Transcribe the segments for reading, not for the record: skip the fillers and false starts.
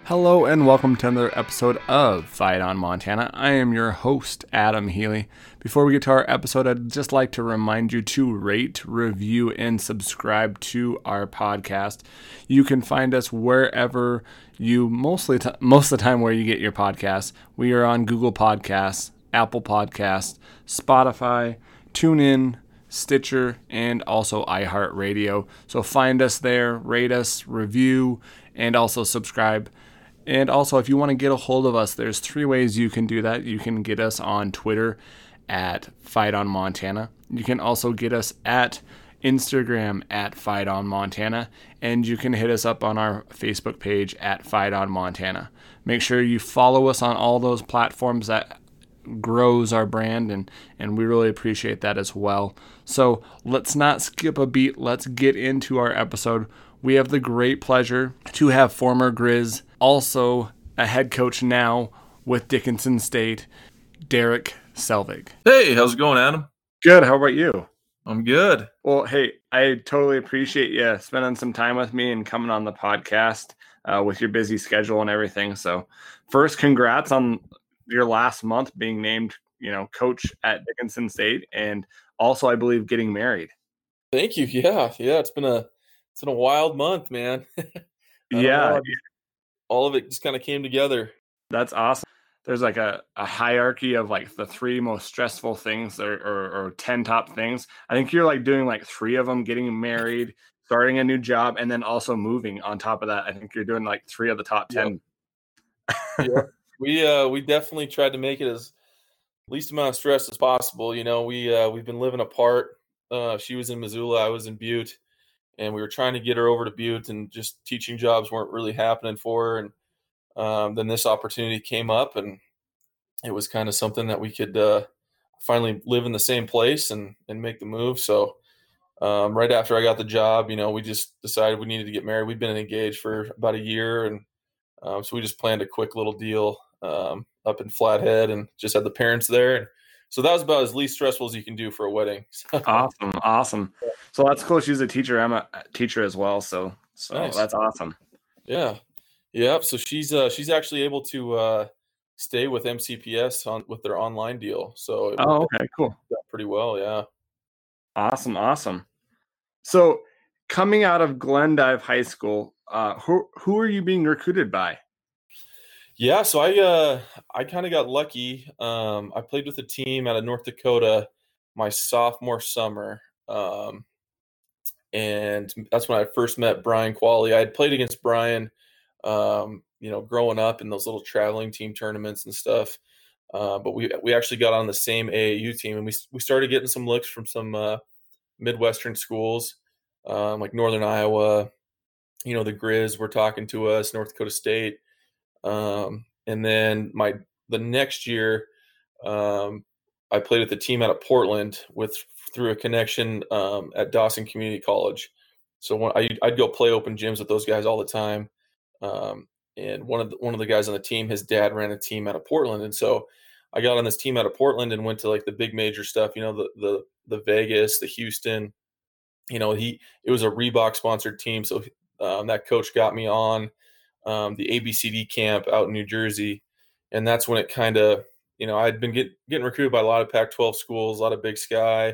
Hello and welcome to another episode of Fight on Montana. I am your host, Adam Healy. Before we get to our episode, I'd just like to remind you to rate, review, and subscribe to our podcast. You can find us wherever you most of the time where you get your podcasts. We are on Google Podcasts, Apple Podcasts, Spotify, TuneIn, Stitcher, and also iHeartRadio. So find us there, rate us, review, and also subscribe. And also, if you want to get a hold of us, there's 3 ways you can do that. You can get us on Twitter at Fight on Montana. You can also get us at Instagram at Fight on Montana. And you can hit us up on our Facebook page at Fight on Montana. Make sure you follow us on all those platforms. That grows our brand, and we really appreciate that as well. So let's not skip a beat. Let's get into our episode. We have the great pleasure to have former Grizz, also a head coach now with Dickinson State, Derek Selvig. Hey, how's it going, Adam? Good. How about you? I'm good. Well, hey, I totally appreciate you spending some time with me and coming on the podcast with your busy schedule and everything. So first, congrats on your last month being named, coach at Dickinson State, and also, I believe, getting married. Thank you. Yeah. It's been a wild month, man. Yeah. All of it just kind of came together. That's awesome. There's like a hierarchy of like the 3 most stressful things or 10 top things. I think you're like doing like 3 of them: getting married, starting a new job, and then also moving on top of that. I think you're doing like 3 of the top 10. Yeah. We definitely tried to make it as least amount of stress as possible. We've been living apart. She was in Missoula, I was in Butte, and we were trying to get her over to Butte, and just teaching jobs weren't really happening for her. And then this opportunity came up, and it was kind of something that we could finally live in the same place and make the move. So right after I got the job, we just decided we needed to get married. We'd been engaged for about a year, and so we just planned a quick little deal up in Flathead, and just had the parents there. And so that was about as least stressful as you can do for a wedding. Awesome. So that's cool. She's a teacher. I'm a teacher as well. So Nice. That's awesome. Yeah. So she's actually able to stay with MCPS with their online deal. So okay, cool. Pretty well. Yeah. Awesome. So coming out of Glendive High School, who are you being recruited by? Yeah, so I kind of got lucky. I played with a team out of North Dakota my sophomore summer, and that's when I first met Brian Qualley. I had played against Brian, growing up in those little traveling team tournaments and stuff. But we actually got on the same AAU team, and we started getting some looks from some Midwestern schools, like Northern Iowa. The Grizz were talking to us, North Dakota State. And then the next year, I played with a team out of Portland through a connection at Dawson Community College. So I'd go play open gyms with those guys all the time. And one of the guys on the team, his dad ran a team out of Portland, and so I got on this team out of Portland and went to like the big major stuff. The Vegas, the Houston. It was a Reebok sponsored team, so that coach got me on the ABCD camp out in New Jersey. And that's when it kind of, I'd been getting recruited by a lot of Pac-12 schools, a lot of Big Sky,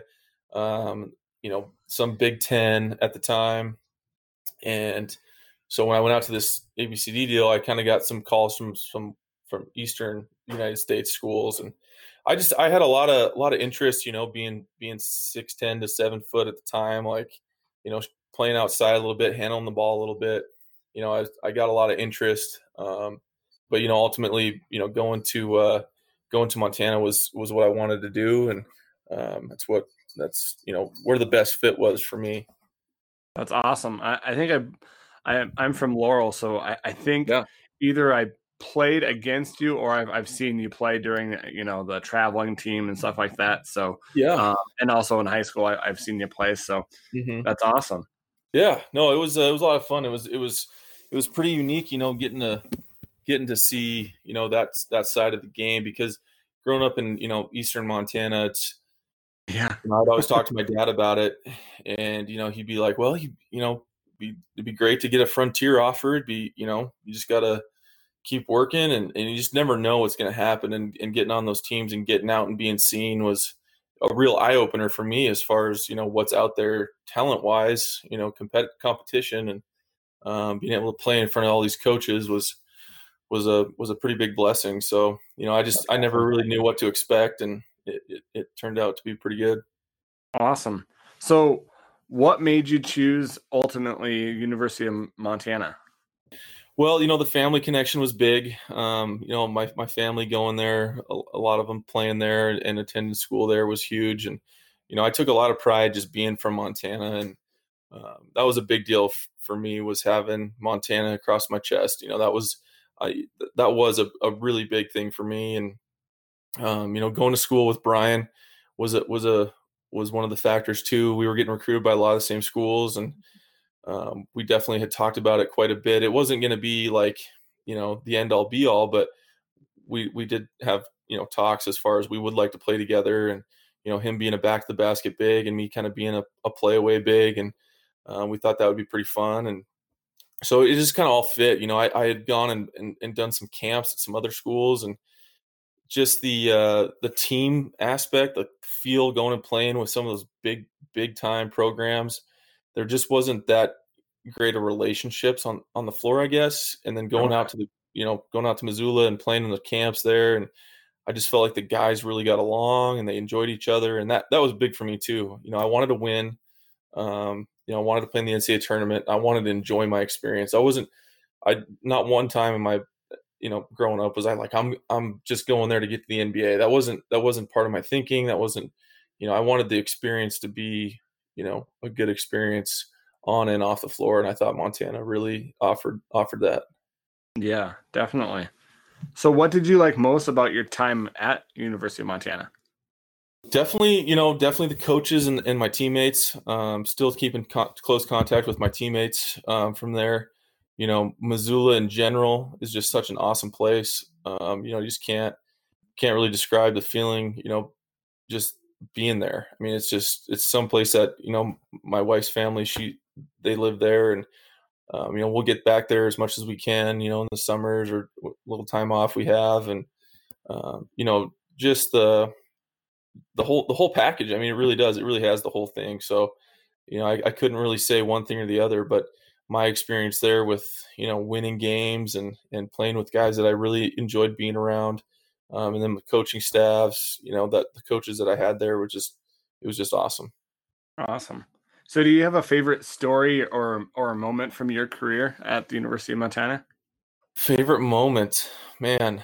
some Big Ten at the time. And so when I went out to this ABCD deal, I kind of got some calls from Eastern United States schools. And I had a lot of interest, being 6'10" to 7 foot at the time, like, playing outside a little bit, handling the ball a little bit. I got a lot of interest, but ultimately, going to Montana was what I wanted to do, and that's where the best fit was for me. That's awesome. I think I'm from Laurel, so I think either I played against you or I've seen you play during the traveling team and stuff like that. So and also in high school I've seen you play. So That's awesome. Yeah, no, it was a lot of fun. It was pretty unique, getting to see, that side of the game, because growing up in, Eastern Montana, I'd always talk to my dad about it, and, he'd be like, well, it'd be great to get a Frontier offer. It'd be, you just gotta keep working, and you just never know what's going to happen. And getting on those teams and getting out and being seen was a real eye opener for me as far as, what's out there talent wise, competition, and being able to play in front of all these coaches was a pretty big blessing. So, I never really knew what to expect, and it turned out to be pretty good. Awesome. So, what made you choose ultimately University of Montana? Well, the family connection was big. My family going there, a lot of them playing there and attending school there was huge. And, I took a lot of pride just being from Montana. And that was a big deal for me, was having Montana across my chest. That was a really big thing for me. And, going to school with Brian was one of the factors too. We were getting recruited by a lot of the same schools, and we definitely had talked about it quite a bit. It wasn't going to be like, the end all be all, but we did have, talks as far as we would like to play together, and, him being a back to the basket big and me kind of being a play away big. And we thought that would be pretty fun. And so it just kind of all fit. I had gone and done some camps at some other schools, and just the team aspect, the feel going and playing with some of those big time programs, there just wasn't that great of relationships on the floor, I guess. And then going out to going out to Missoula and playing in the camps there, and I just felt like the guys really got along and they enjoyed each other, and that was big for me too. I wanted to win. I wanted to play in the NCAA tournament. I wanted to enjoy my experience. I not one time in my growing up was I like, I'm just going there to get to the NBA. That wasn't part of my thinking. That wasn't, I wanted the experience to be, a good experience on and off the floor. And I thought Montana really offered that. Yeah, definitely. So what did you like most about your time at University of Montana? Definitely the coaches and my teammates. Still keeping close contact with my teammates from there. Missoula in general is just such an awesome place. You just can't really describe the feeling, just being there. I mean, it's someplace that, my wife's family, they live there, and, we'll get back there as much as we can, in the summers or little time off we have. And, just the whole package. I mean, it really does. It really has the whole thing. So, I couldn't really say one thing or the other, but my experience there with, winning games and playing with guys that I really enjoyed being around. And then the coaching staffs, that the coaches that I had there it was just awesome. Awesome. So do you have a favorite story or a moment from your career at the University of Montana? Favorite moment, man.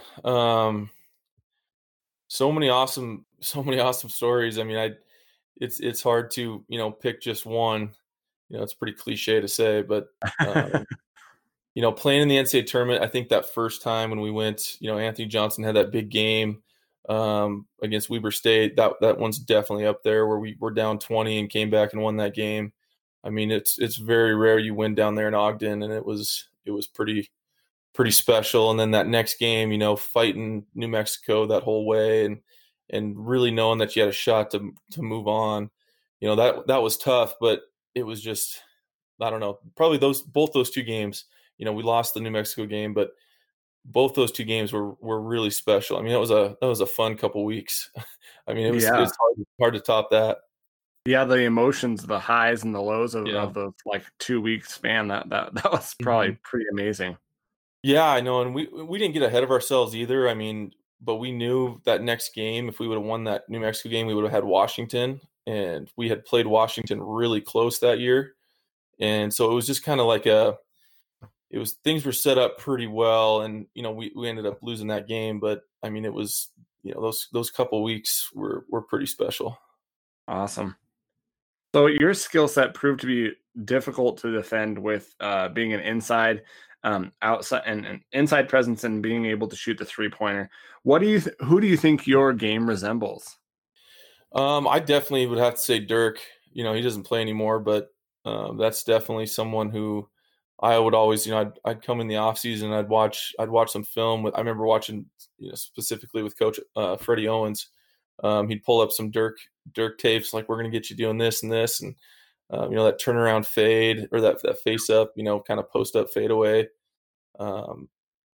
So many awesome stories. I mean, it's hard to, pick just one. It's pretty cliche to say, but playing in the NCAA tournament, I think that first time when we went, Anthony Johnson had that big game against Weber State. That one's definitely up there, where we were down 20 and came back and won that game. I mean, it's very rare you win down there in Ogden, and it was pretty special. And then that next game, fighting New Mexico that whole way, and really knowing that you had a shot to move on, that was tough, but it was just, I don't know, probably both those two games. We lost the New Mexico game, but both those two games were really special. I mean, that was a fun couple weeks. I mean, it's hard to top that. Yeah, the emotions, the highs and the lows of, Yeah. of the like 2 week span, that was probably pretty amazing. Yeah, I know, and we didn't get ahead of ourselves either. I mean, but we knew that next game, if we would have won that New Mexico game, we would have had Washington, and we had played Washington really close that year. And so it was just kind of like things were set up pretty well, and we ended up losing that game. But I mean, it was, those couple weeks were pretty special. Awesome. So your skill set proved to be difficult to defend with being an inside, outside, and an inside presence, and being able to shoot the 3-pointer. Who do you think your game resembles? I definitely would have to say Dirk. He doesn't play anymore, but that's definitely someone who I would always, I'd come in the off season, I'd watch some film with. I remember watching, specifically with Coach Freddie Owens. He'd pull up some Dirk tapes, like, we're going to get you doing this and this, and that turnaround fade, or that face up, kind of post up fade away. Um,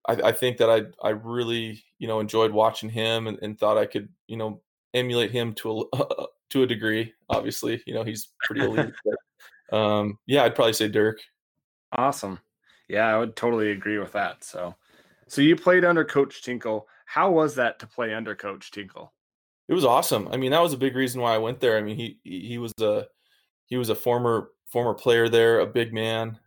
I think that I really, enjoyed watching him and thought I could, emulate him to a to a degree. Obviously, he's pretty elite. But, yeah, I'd probably say Dirk. Awesome. Yeah, I would totally agree with that. So you played under Coach Tinkle. How was that to play under Coach Tinkle? It was awesome. I mean, that was a big reason why I went there. I mean, he was a former player there, a big man.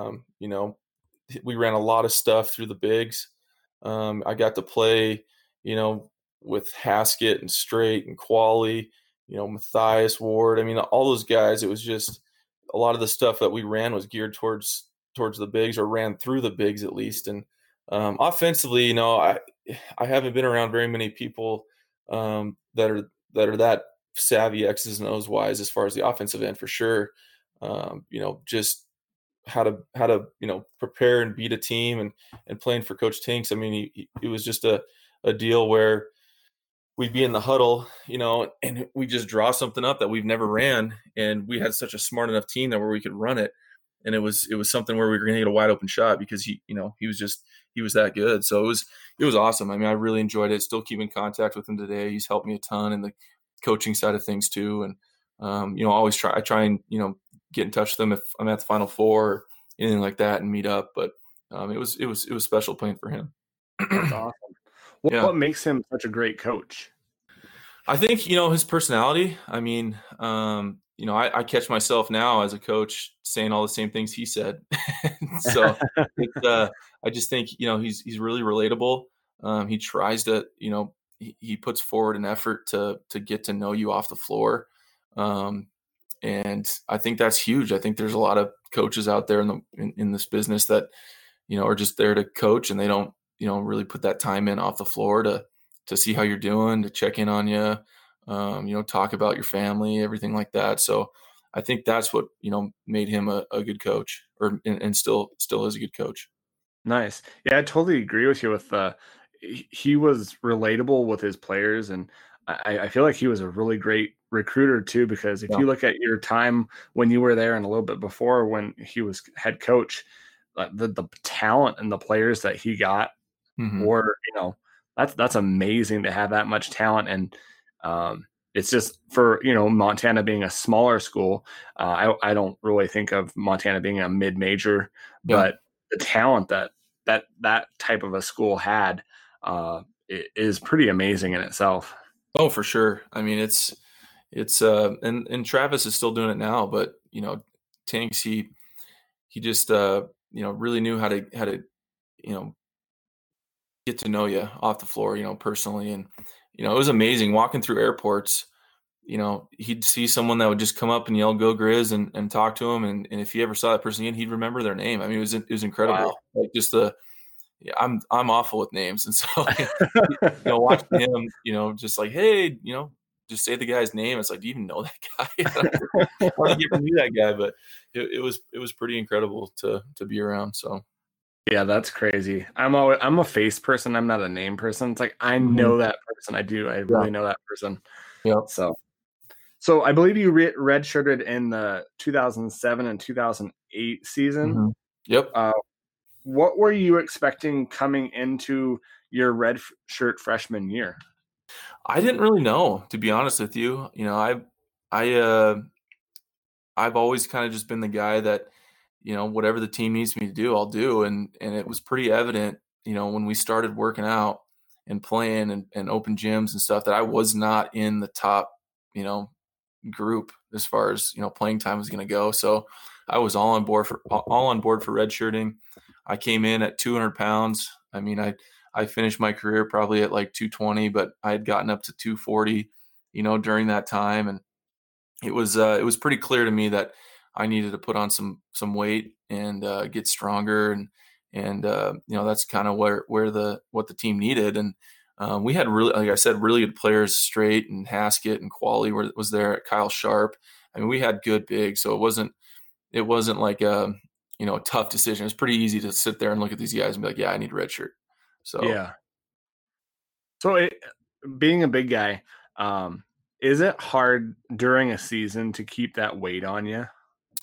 We ran a lot of stuff through the bigs. I got to play, you know, with Haskett and Straight and Qualley, Matthias Ward. I mean, all those guys. It was just a lot of the stuff that we ran was geared towards the bigs, or ran through the bigs at least. And offensively, I haven't been around very many people that are that savvy X's and O's wise as far as the offensive end for sure. Just how to prepare and beat a team, and playing for Coach Tinks. I mean, it was just a deal where we'd be in the huddle, and we just draw something up that we've never ran, and we had such a smart enough team that where we could run it, and it was something where we were going to get a wide open shot because he was that good. So it was awesome. I mean, I really enjoyed it. Still keep in contact with him today. He's helped me a ton in the coaching side of things too, and always I try and get in touch with them if I'm at the Final Four or anything like that and meet up. But it was special playing for him. That's awesome. Yeah. What makes him such a great coach? I think, his personality. I mean, I catch myself now as a coach saying all the same things he said. So I just think, he's really relatable. He tries to, he puts forward an effort to get to know you off the floor. And I think that's huge. I think there's a lot of coaches out there in this business that, are just there to coach, and they don't, really put that time in off the floor to see how you're doing, to check in on you, talk about your family, everything like that. So I think that's what, made him a good coach, and still is a good coach. Nice. Yeah, I totally agree with you with he was relatable with his players, and I feel like he was a really great recruiter too, because if Yeah. you look at your time when you were there and a little bit before when he was head coach, the talent and the players that he got Mhm. were, that's amazing to have that much talent. And it's just for, Montana being a smaller school, I don't really think of Montana being a mid-major, Yeah. but the talent that type of a school had is pretty amazing in itself. Oh, for sure. I mean, it's and Travis is still doing it now, but Tanks, he just really knew how to get to know you off the floor, personally. And it was amazing walking through airports. He'd see someone that would just come up and yell "Go Grizz" and talk to him, and if he ever saw that person again, he'd remember their name. I mean, it was incredible. Wow. Like, just yeah, I'm awful with names, and so watching him, just like, hey, just say the guy's name. It's like, do you even know that guy? I don't think you ever knew that guy, but it was pretty incredible to be around. So Yeah, that's crazy. I'm a face person. I'm not a name person. It's like I Mhm. know that person. I do. I Yeah, really know that person. yeah. So I believe you redshirted in the 2007 and 2008 season. Mhm. Yep. Uh, what were you expecting coming into your red shirt freshman year? I didn't really know, to be honest with you. I I've always kind of just been the guy that, whatever the team needs me to do, I'll do. And it was pretty evident, when we started working out and playing and open gyms and stuff, that I was not in the top, group as far as, playing time was going to go. So I was all on board for redshirting. I came in at 200 pounds. I mean, I finished my career probably at like 220, but I had gotten up to 240, during that time. And it was pretty clear to me that I needed to put on some weight and get stronger, and that's kind of what the team needed. And we had, really, like I said, really good players. Straight and Haskett and Qualley was there. Kyle Sharp. I mean, we had good bigs, so it wasn't like a tough decision. It was pretty easy to sit there and look at these guys and be like, yeah, I need a red shirt. So Yeah. So being a big guy, is it hard during a season to keep that weight on you?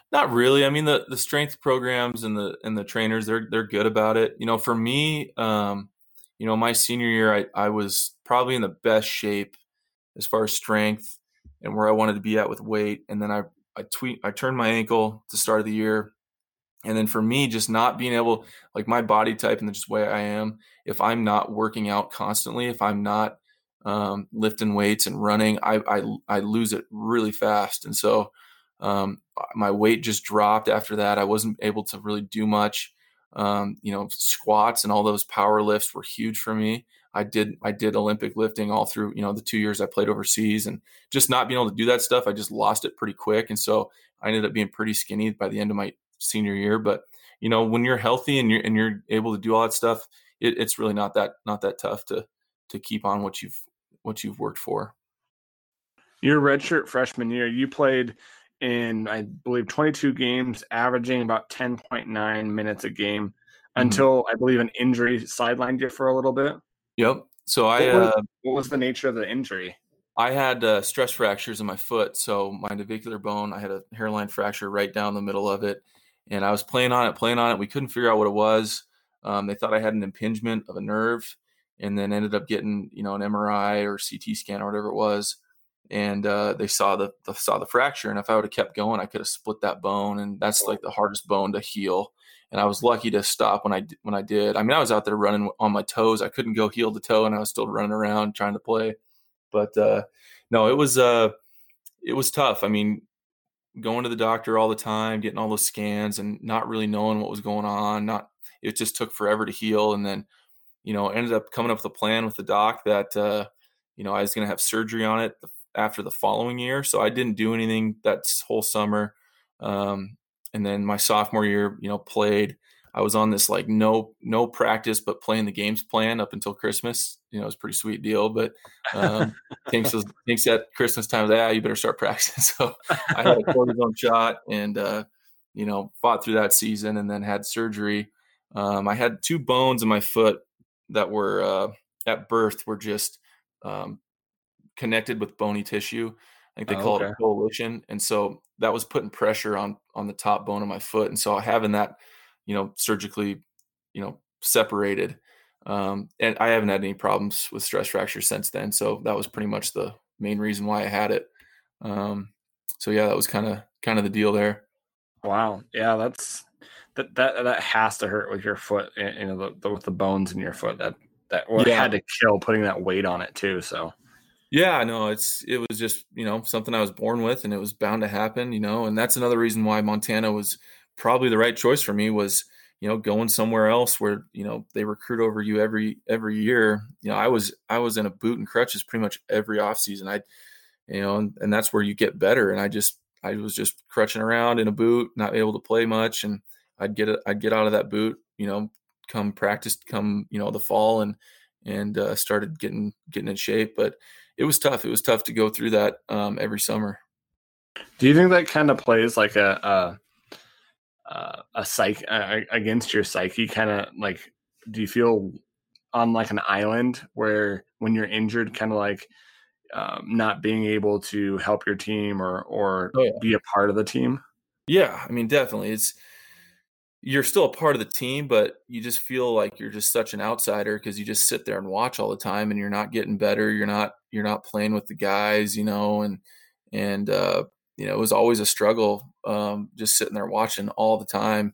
Not really. I mean, the strength programs and the trainers, they're good about it. For me, my senior year, I was probably in the best shape as far as strength and where I wanted to be at with weight. And then I turned my ankle at the start of the year. And then for me, just not being able, like my body type and the just way I am, if I'm not working out constantly, if I'm not lifting weights and running, I lose it really fast. And so my weight just dropped after that. I wasn't able to really do much. Squats and all those power lifts were huge for me. I did Olympic lifting all through, the 2 years I played overseas, and just not being able to do that stuff, I just lost it pretty quick. And so I ended up being pretty skinny by the end of my senior year. But when you're healthy and you're able to do all that stuff, it's really not that tough to keep on what you've worked for. Your redshirt freshman year, you played in, I believe, 22 games, averaging about 10.9 minutes a game until I believe an injury sidelined you for a little bit. Yep. So what was the nature of the injury? I had stress fractures in my foot. So my navicular bone, I had a hairline fracture right down the middle of it. And I was playing on it. We couldn't figure out what it was. They thought I had an impingement of a nerve, and then ended up getting, an MRI or CT scan or whatever it was. And they saw the fracture. And if I would have kept going, I could have split that bone. And that's like the hardest bone to heal. And I was lucky to stop when I did. I mean, I was out there running on my toes. I couldn't go heel to toe, and I was still running around trying to play. But no, it was tough. I mean, going to the doctor all the time, getting all those scans, and not really knowing what was going on. It just took forever to heal. And then, ended up coming up with a plan with the doc that, I was going to have surgery on it after the following year. So I didn't do anything that whole summer. And then my sophomore year, played. I was on this like no practice but playing the games plan up until Christmas. It was a pretty sweet deal. But thinks at Christmas time, you better start practicing. So I had a cortisone shot and fought through that season, and then had surgery. I had two bones in my foot that were at birth were just connected with bony tissue. I think they call it a coalition. And so that was putting pressure on the top bone of my foot. And so having that, surgically, separated. And I haven't had any problems with stress fractures since then. So that was pretty much the main reason why I had it. So yeah, that was kind of the deal there. Wow. Yeah. That has to hurt with your foot, with the bones in your foot that had to kill putting that weight on it too. So yeah, no, it was just, something I was born with, and it was bound to happen, and that's another reason why Montana was probably the right choice for me was, going somewhere else where, they recruit over you every year. I was in a boot and crutches pretty much every off season. And that's where you get better. And I was just crutching around in a boot, not able to play much. And I'd get out of that boot, come practice, the fall, and started getting in shape. But it was tough. It was tough to go through that every summer. Do you think that kind of plays like a psych against your psyche? Kind of like, do you feel on like an island where when you're injured, kind of like not being able to help your team or be a part of the team? Yeah, I mean, definitely. You're still a part of the team, but you just feel like you're just such an outsider because you just sit there and watch all the time, and you're not getting better. You're not playing with the guys, and it was always a struggle, just sitting there watching all the time.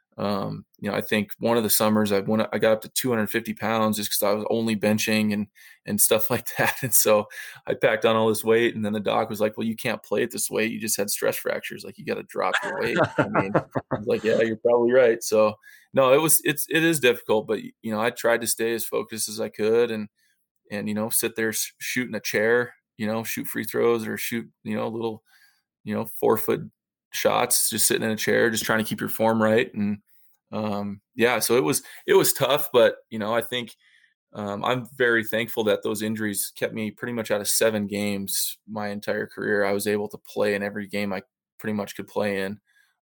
I think one of the summers I got up to 250 pounds just because I was only benching and stuff like that. And so I packed on all this weight, and then the doc was like, well, you can't play at this weight. You just had stress fractures. Like, you got to drop your weight. I mean, I was like, yeah, you're probably right. So no, it is difficult, but I tried to stay as focused as I could and sit there shooting a chair, shoot free throws or shoot, little, 4-foot shots, just sitting in a chair, just trying to keep your form right. And so it was tough, but I think I'm very thankful that those injuries kept me pretty much out of 7 games my entire career. I was able to play in every game I pretty much could play in.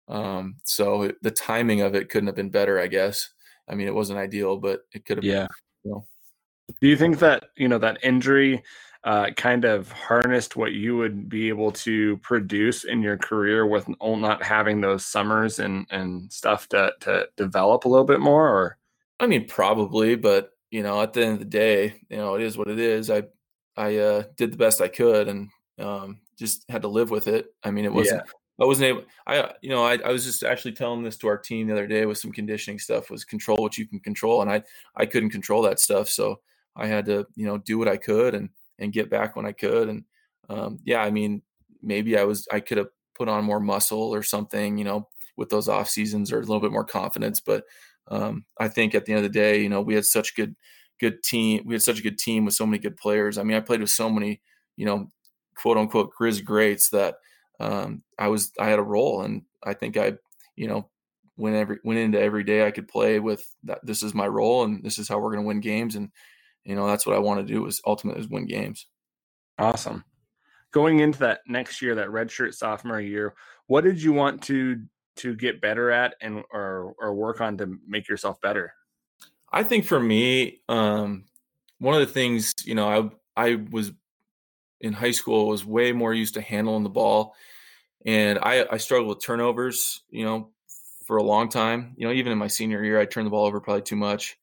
So the timing of it couldn't have been better, I guess. I mean, it wasn't ideal, but it could have been. Do you think that, that injury kind of harnessed what you would be able to produce in your career with not having those summers and stuff to develop a little bit more? Or I mean, probably, but at the end of the day, it is what it is. I did the best I could, and just had to live with it. I mean, yeah, I wasn't able. I was just actually telling this to our team the other day with some conditioning stuff. Was control what you can control, and I couldn't control that stuff, so I had to do what I could and get back when I could. And yeah, I mean, maybe I could have put on more muscle or something, with those off seasons, or a little bit more confidence, but. I think at the end of the day, we had such good team. We had such a good team with so many good players. I mean, I played with so many, quote unquote Grizz greats that I had a role, and I think you know, went into every day I could play with that. This is my role, and this is how we're going to win games, and that's what I want to do is ultimately is win games. awesome. Going into that next year, that redshirt sophomore year, what did you want to get better at and or work on to make yourself better? I think for me, one of the things, I was in high school was way more used to handling the ball. And I struggled with turnovers, for a long time. Even in my senior year, I turned the ball over probably too much.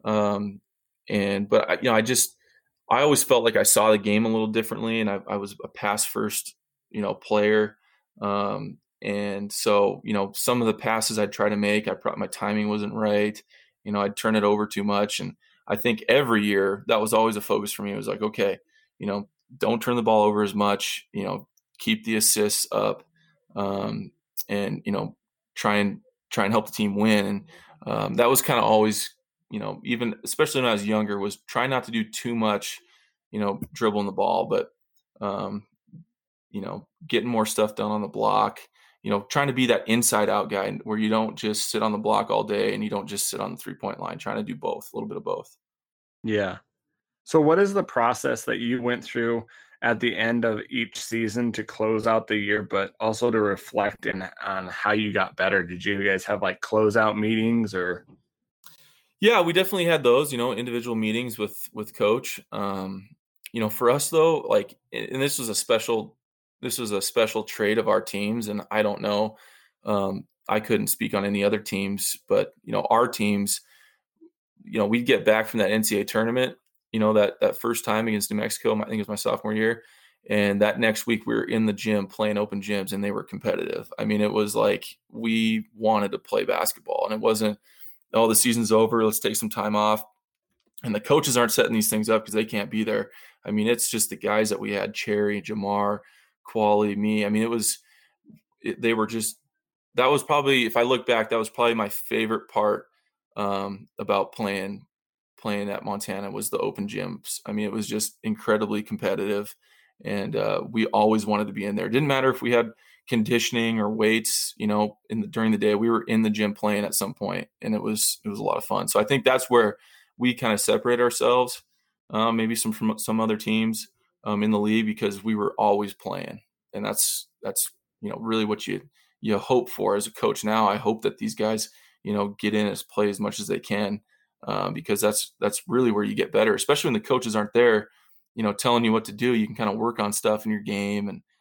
But I always felt like I saw the game a little differently, and I was a pass first, player. And so, some of the passes I'd try to make, my timing wasn't right. I'd turn it over too much. And I think every year that was always a focus for me. It was like, okay, don't turn the ball over as much, keep the assists up, um, and try and help the team win. And that was kind of always, even especially when I was younger, was try not to do too much, dribbling the ball, but um, getting more stuff done on the block. Trying to be that inside out guy where you don't just sit on the block all day and you don't just sit on the 3-point line. Trying to do both, a little bit of both. Yeah. So what is the process that you went through at the end of each season to close out the year, but also to reflect on how you got better? Did you guys have like closeout meetings or? Yeah, we definitely had those, individual meetings with coach. For us though, like, and this was a special trait of our teams, and I don't know, I couldn't speak on any other teams, but our teams, we'd get back from that NCAA tournament, that first time against New Mexico, I think it was my sophomore year, and that next week we were in the gym playing open gyms, and they were competitive. I mean, it was like we wanted to play basketball, and it wasn't, oh, the season's over, let's take some time off. And the coaches aren't setting these things up because they can't be there. I mean, it's just the guys that we had: Cherry, Jamar, Quali, me. I mean, they were just, that was probably, if I look back, that was probably my favorite part about playing at Montana was the open gyms. I mean, it was just incredibly competitive, and we always wanted to be in there. It didn't matter if we had conditioning or weights, during the day. We were in the gym playing at some point, and it was a lot of fun. So I think that's where we kind of separate ourselves, maybe from some other teams in the league, because we were always playing, and that's really what you hope for as a coach. Now I hope that these guys get in and play as much as they can, because that's really where you get better, especially when the coaches aren't there, telling you what to do. You can kind of work on stuff in your game, and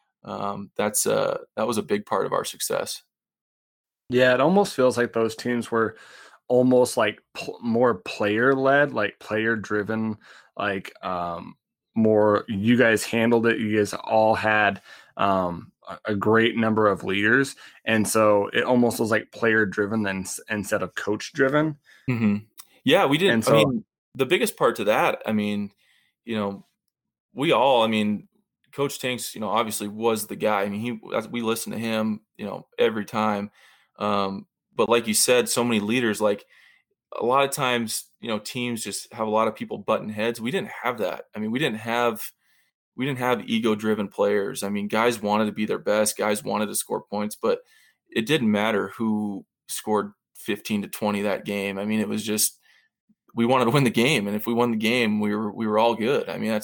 that was a big part of our success. Yeah, it almost feels like those teams were almost like more player led, like player driven, like more you guys handled it. You guys all had a great number of leaders, and so it almost was like player driven than instead of coach driven. hmm Yeah, we And didn't. I so mean, the biggest part to that, I mean, you know, I mean, Coach Tanks, obviously was the guy. I mean, we listened to him, every time. But like you said, so many leaders, like a lot of times, teams just have a lot of people button heads. We didn't have that. I mean, we didn't have ego driven players. I mean, guys wanted to be their best, guys wanted to score points, but it didn't matter who scored 15 to 20 that game. I mean, it was just, we wanted to win the game, and if we won the game, we were all good. I mean,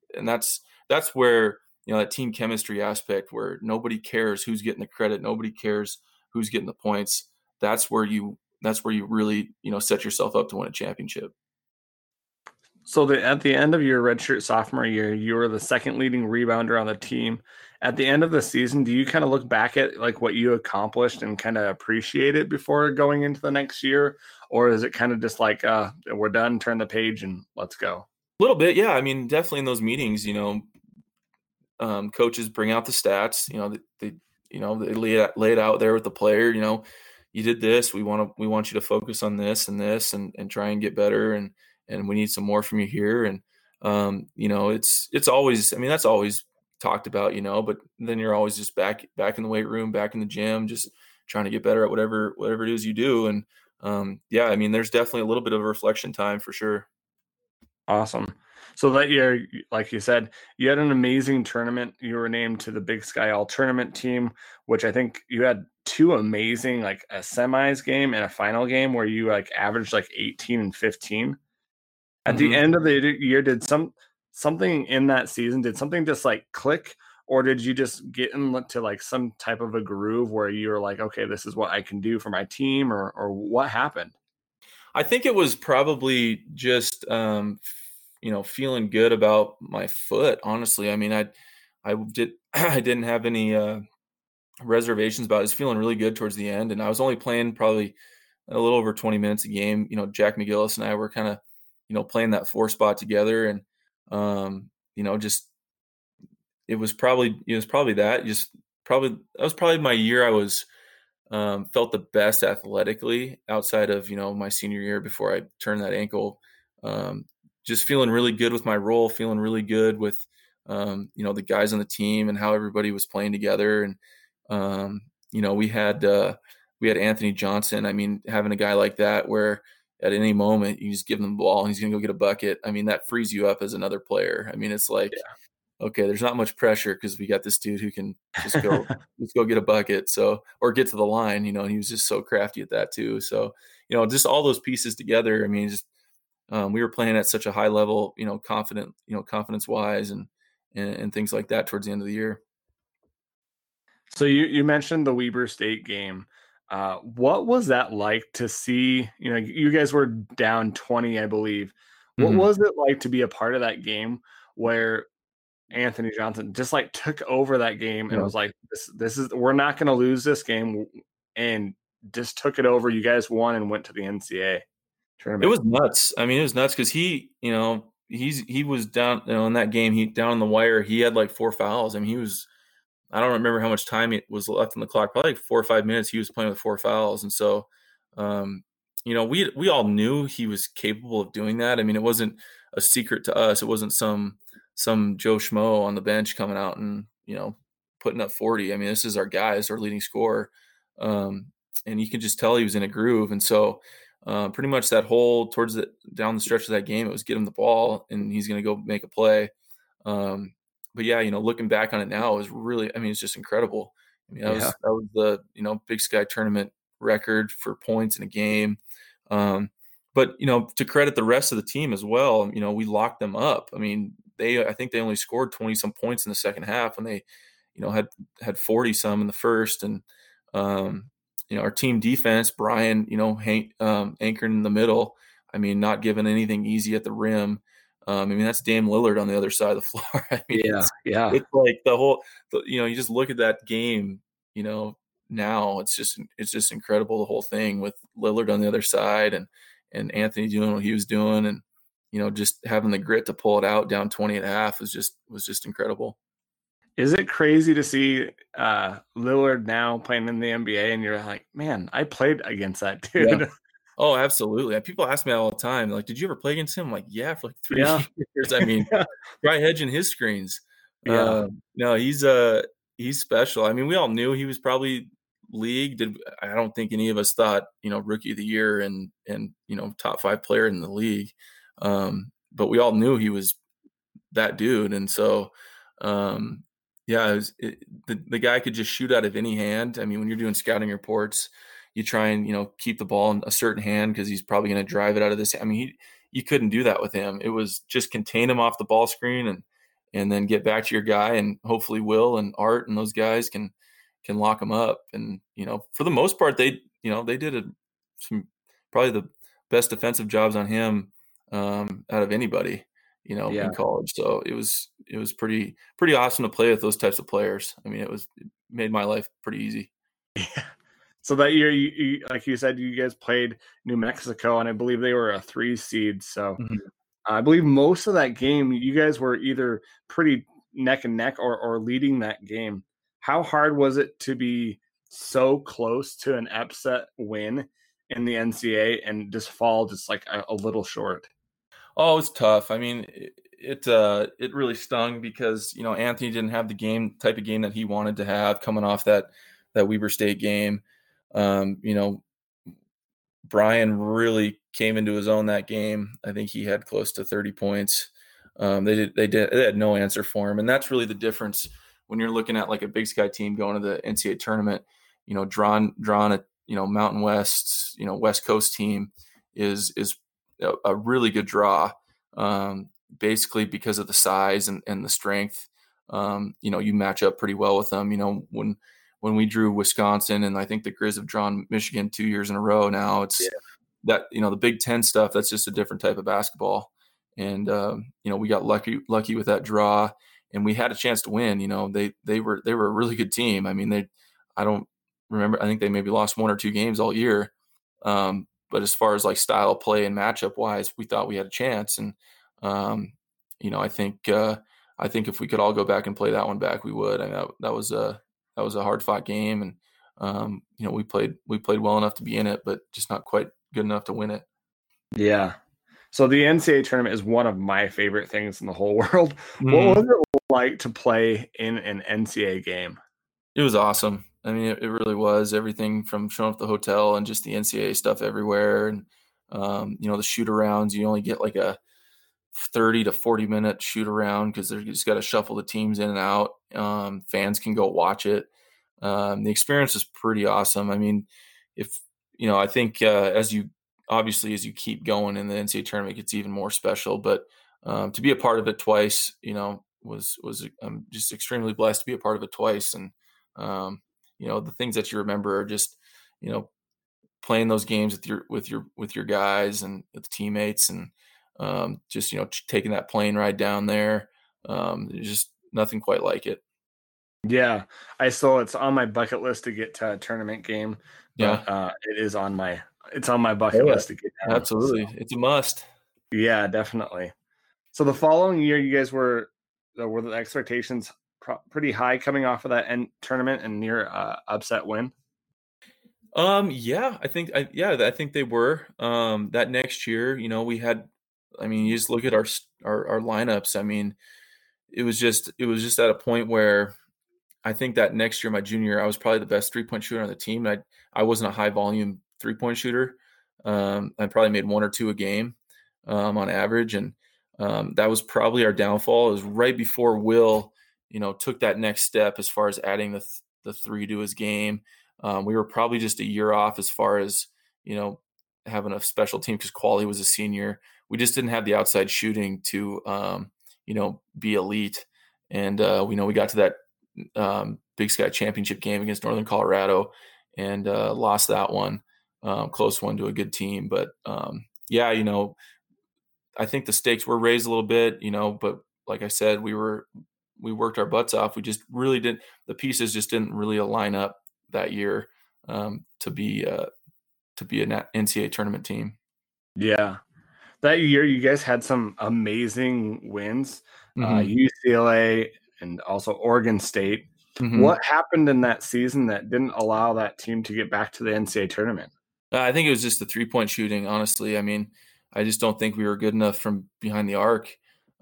that's where, that team chemistry aspect, where nobody cares who's getting the credit, nobody cares who's getting the points. That's where you really, set yourself up to win a championship. So at the end of your redshirt sophomore year, you were the second leading rebounder on the team. At the end of the season, do you kind of look back at like what you accomplished and kind of appreciate it before going into the next year, or is it kind of just like we're done, turn the page, and let's go? A little bit, yeah. I mean, definitely in those meetings, coaches bring out the stats. They lay it out there with the player. You did this. We want you to focus on this and this, and try and get better. And we need some more from you here. And it's always. I mean, that's always talked about. But then you're always just back in the weight room, back in the gym, just trying to get better at whatever it is you do. And yeah, I mean, there's definitely a little bit of a reflection time for sure. Awesome. So that year, like you said, you had an amazing tournament. You were named to the Big Sky All Tournament team, which I think you had two amazing, like a semis game and a final game where you like averaged like 18 and 15. At the hmm end of the year, did something in that season, did something just like click, or did you just get into like some type of a groove where you were like, okay, this is what I can do for my team, or what happened? I think it was probably just feeling good about my foot. Honestly, I mean, I did I didn't have any reservations about it. I was feeling really good towards the end, and I was only playing probably a little over 20 minutes a game. Jack McGillis and I were kind of playing that four spot together, and just it was probably that just probably that was probably my year I was felt the best athletically outside of my senior year before I turned that ankle. Um, just feeling really good with my role, feeling really good with the guys on the team and how everybody was playing together. And um, we had Anthony Johnson. I mean, having a guy like that where at any moment you just give him the ball and he's going to go get a bucket. I mean, that frees you up as another player. I mean, it's like, okay, there's not much pressure because we got this dude who can just go Yeah. let's go get a bucket. So, or get to the line, and he was just so crafty at that too. So, just all those pieces together. I mean, just we were playing at such a high level, confidence wise and things like that towards the end of the year. So you mentioned the Weber State game. What was that like to see? You guys were down 20, I believe. What hmm was it like to be a part of that game where Anthony Johnson just like took over that game and Yeah. was like, this is we're not going to lose this game, and just took it over. You guys won and went to the NCAA It tournament. was nuts. I mean, it was nuts because he was down, in that game. He down on the wire. He had like four fouls. I mean, he was. I don't remember how much time it was left on the clock. Probably like 4 or 5 minutes. He was playing with four fouls, and so, we all knew he was capable of doing that. I mean, it wasn't a secret to us. It wasn't some Joe Schmo on the bench coming out and putting up 40. I mean, this is our guy, this is our leading scorer, and you can just tell he was in a groove. And so, pretty much that whole down the stretch of that game, it was get him the ball, and he's going to go make a play. Um, but yeah, looking back on it now is really, I mean, it's just incredible. I mean, that Yeah. was that was the Big Sky tournament record for points in a game. Um, but to credit the rest of the team as well, we locked them up. I mean, I think they only scored 20 some points in the second half when they, had 40 some in the first. And our team defense, Brian, anchored in the middle. I mean, not giving anything easy at the rim. I mean, that's Dame Lillard on the other side of the floor. I mean, Yeah. Yeah. it's like you just look at that game, now it's just incredible, the whole thing with Lillard on the other side and Anthony doing what he was doing, and just having the grit to pull it out down 20 and a half was just incredible. Is it crazy to see Lillard now playing in the NBA and you're like, man, I played against that Yeah. dude? Oh, absolutely. People ask me all the time, like, "Did you ever play against him?" I'm like, "Yeah, for like 3 Yeah. years." I mean, try hedging his screens. Yeah. No, he's special. I mean, we all knew he was probably league. I don't think any of us thought, rookie of the year and top 5 player in the league. But we all knew he was that dude. And so, um, yeah, the guy could just shoot out of any hand. I mean, when you're doing scouting reports, you try and keep the ball in a certain hand because he's probably going to drive it out of this. I mean, you couldn't do that with him. It was just contain him off the ball screen and then get back to your guy, and hopefully Will and Art and those guys can lock him up. And for the most part, they did some probably the best defensive jobs on him out of anybody, Yeah. in college. So it was pretty awesome to play with those types of players. I mean, it made my life pretty easy. Yeah. So that year, like you said, you guys played New Mexico, and I believe they were a 3 seed. So Mhm. I believe most of that game, you guys were either pretty neck and neck or leading that game. How hard was it to be so close to an upset win in the NCAA and just fall just like a little short? Oh, it's tough. I mean, it really stung because Anthony didn't have the type of game that he wanted to have coming off that Weber State game. Um, you know, Brian really came into his own that game. I think he had close to 30 points. They had no answer for him, and that's really the difference when you're looking at like a Big Sky team going to the NCAA tournament. Drawn at Mountain West, West Coast team is a really good draw. Basically because of the size and the strength. You match up pretty well with them. When we drew Wisconsin, and I think the Grizz have drawn Michigan 2 years in a row now. It's that the Big Ten stuff. That's just a different type of basketball, and we got lucky with that draw, and we had a chance to win. They were a really good team. I mean, I don't remember. I think they maybe lost 1 or 2 games all year. But as far as like style of play and matchup wise, we thought we had a chance, and I think if we could all go back and play that one back, we would. I mean, that was a hard fought game, and we played well enough to be in it, but just not quite good enough to win it. Yeah. So the NCAA tournament is one of my favorite things in the whole world. What Mm-hmm. was it like to play in an NCAA game? It was awesome. I mean, it really was. Everything from showing up at the hotel and just the NCAA stuff everywhere, and the shoot arounds. You only get like a 30 to 40-minute shoot around because you just got to shuffle the teams in and out. Fans can go watch it. The experience is pretty awesome. I mean, I think as you keep going in the NCAA tournament, it gets even more special. But to be a part of it twice, I'm just extremely blessed to be a part of it twice. And the things that you remember are just you know playing those games with your guys and with teammates, and just taking that plane ride down there. There's just nothing quite like it. Yeah, it's on my bucket list to get to a tournament game, Yeah. but it's on my bucket Oh, list to get yeah. down. So Absolutely. It's a must. yeah, definitely. So the following year, you guys were the expectations pretty high coming off of that end tournament and near upset win. Yeah, I think they were. That next year, we had, I mean, you just look at our lineups. I mean, it was just at a point where I think that next year, my junior year, I was probably the best 3-point shooter on the team. I wasn't a high volume 3-point shooter. I probably made 1 or 2 a game on average, and that was probably our downfall. It was right before Will, took that next step as far as adding the 3 to his game. We were probably just a year off as far as having a special team because Quali was a senior. We just didn't have the outside shooting to be elite, and we got to that Big Sky championship game against Northern Colorado and lost that one, close one to a good team. But yeah, I think the stakes were raised a little bit, but like I said, we worked our butts off. We just really didn't, the pieces just didn't really align up that year to be an NCAA tournament team. Yeah, that year you guys had some amazing wins, Mm-hmm. UCLA and also Oregon State. Mm-hmm. What happened in that season that didn't allow that team to get back to the NCAA tournament? I think it was just the 3-point shooting, honestly. I mean, I just don't think we were good enough from behind the arc.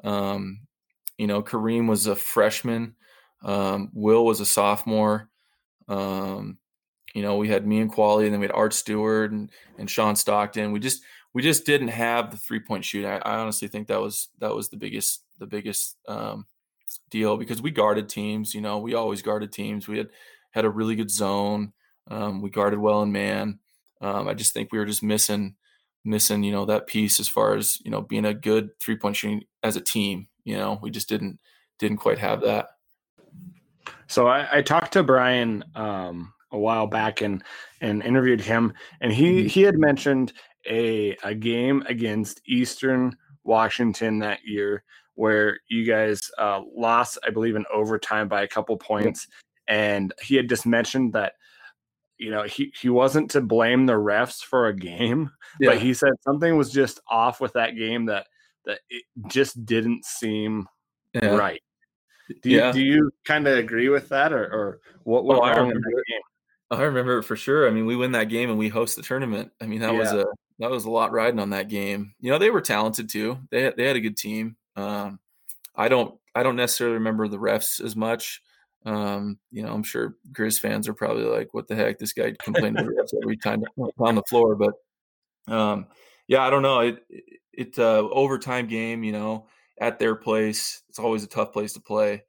Kareem was a freshman. Will was a sophomore. Um, we had me and Quali, and then we had Art Stewart and Sean Stockton. We just didn't have the 3-point shooting. I honestly think that was the biggest deal because we guarded teams. We always guarded teams. We had a really good zone. We guarded well in man. I just think we were just missing that piece as far as being a good 3-point shooting as a team. We just didn't quite have that. So I talked to Brian a while back and interviewed him, and he Mhm. he had mentioned a game against Eastern Washington that year where you guys lost, I believe, in overtime by a couple Yep. points, and he had just mentioned that he wasn't to blame the refs for a game, but Yeah. he said something was just off with that game that it just didn't seem Yeah. right. Do Yeah. you kind of agree with that, or what Oh, went I wrong in that remember it. game? I remember it for sure. I mean, we win that game and we host the tournament. I mean, Yeah, that was a lot riding on that game. They were talented too. They had a good team. I don't necessarily remember the refs as much. I'm sure Grizz fans are probably like, "What the heck? This guy complained to the refs every time on the floor." But yeah, I don't know. It overtime game. At their place, it's always a tough place to play.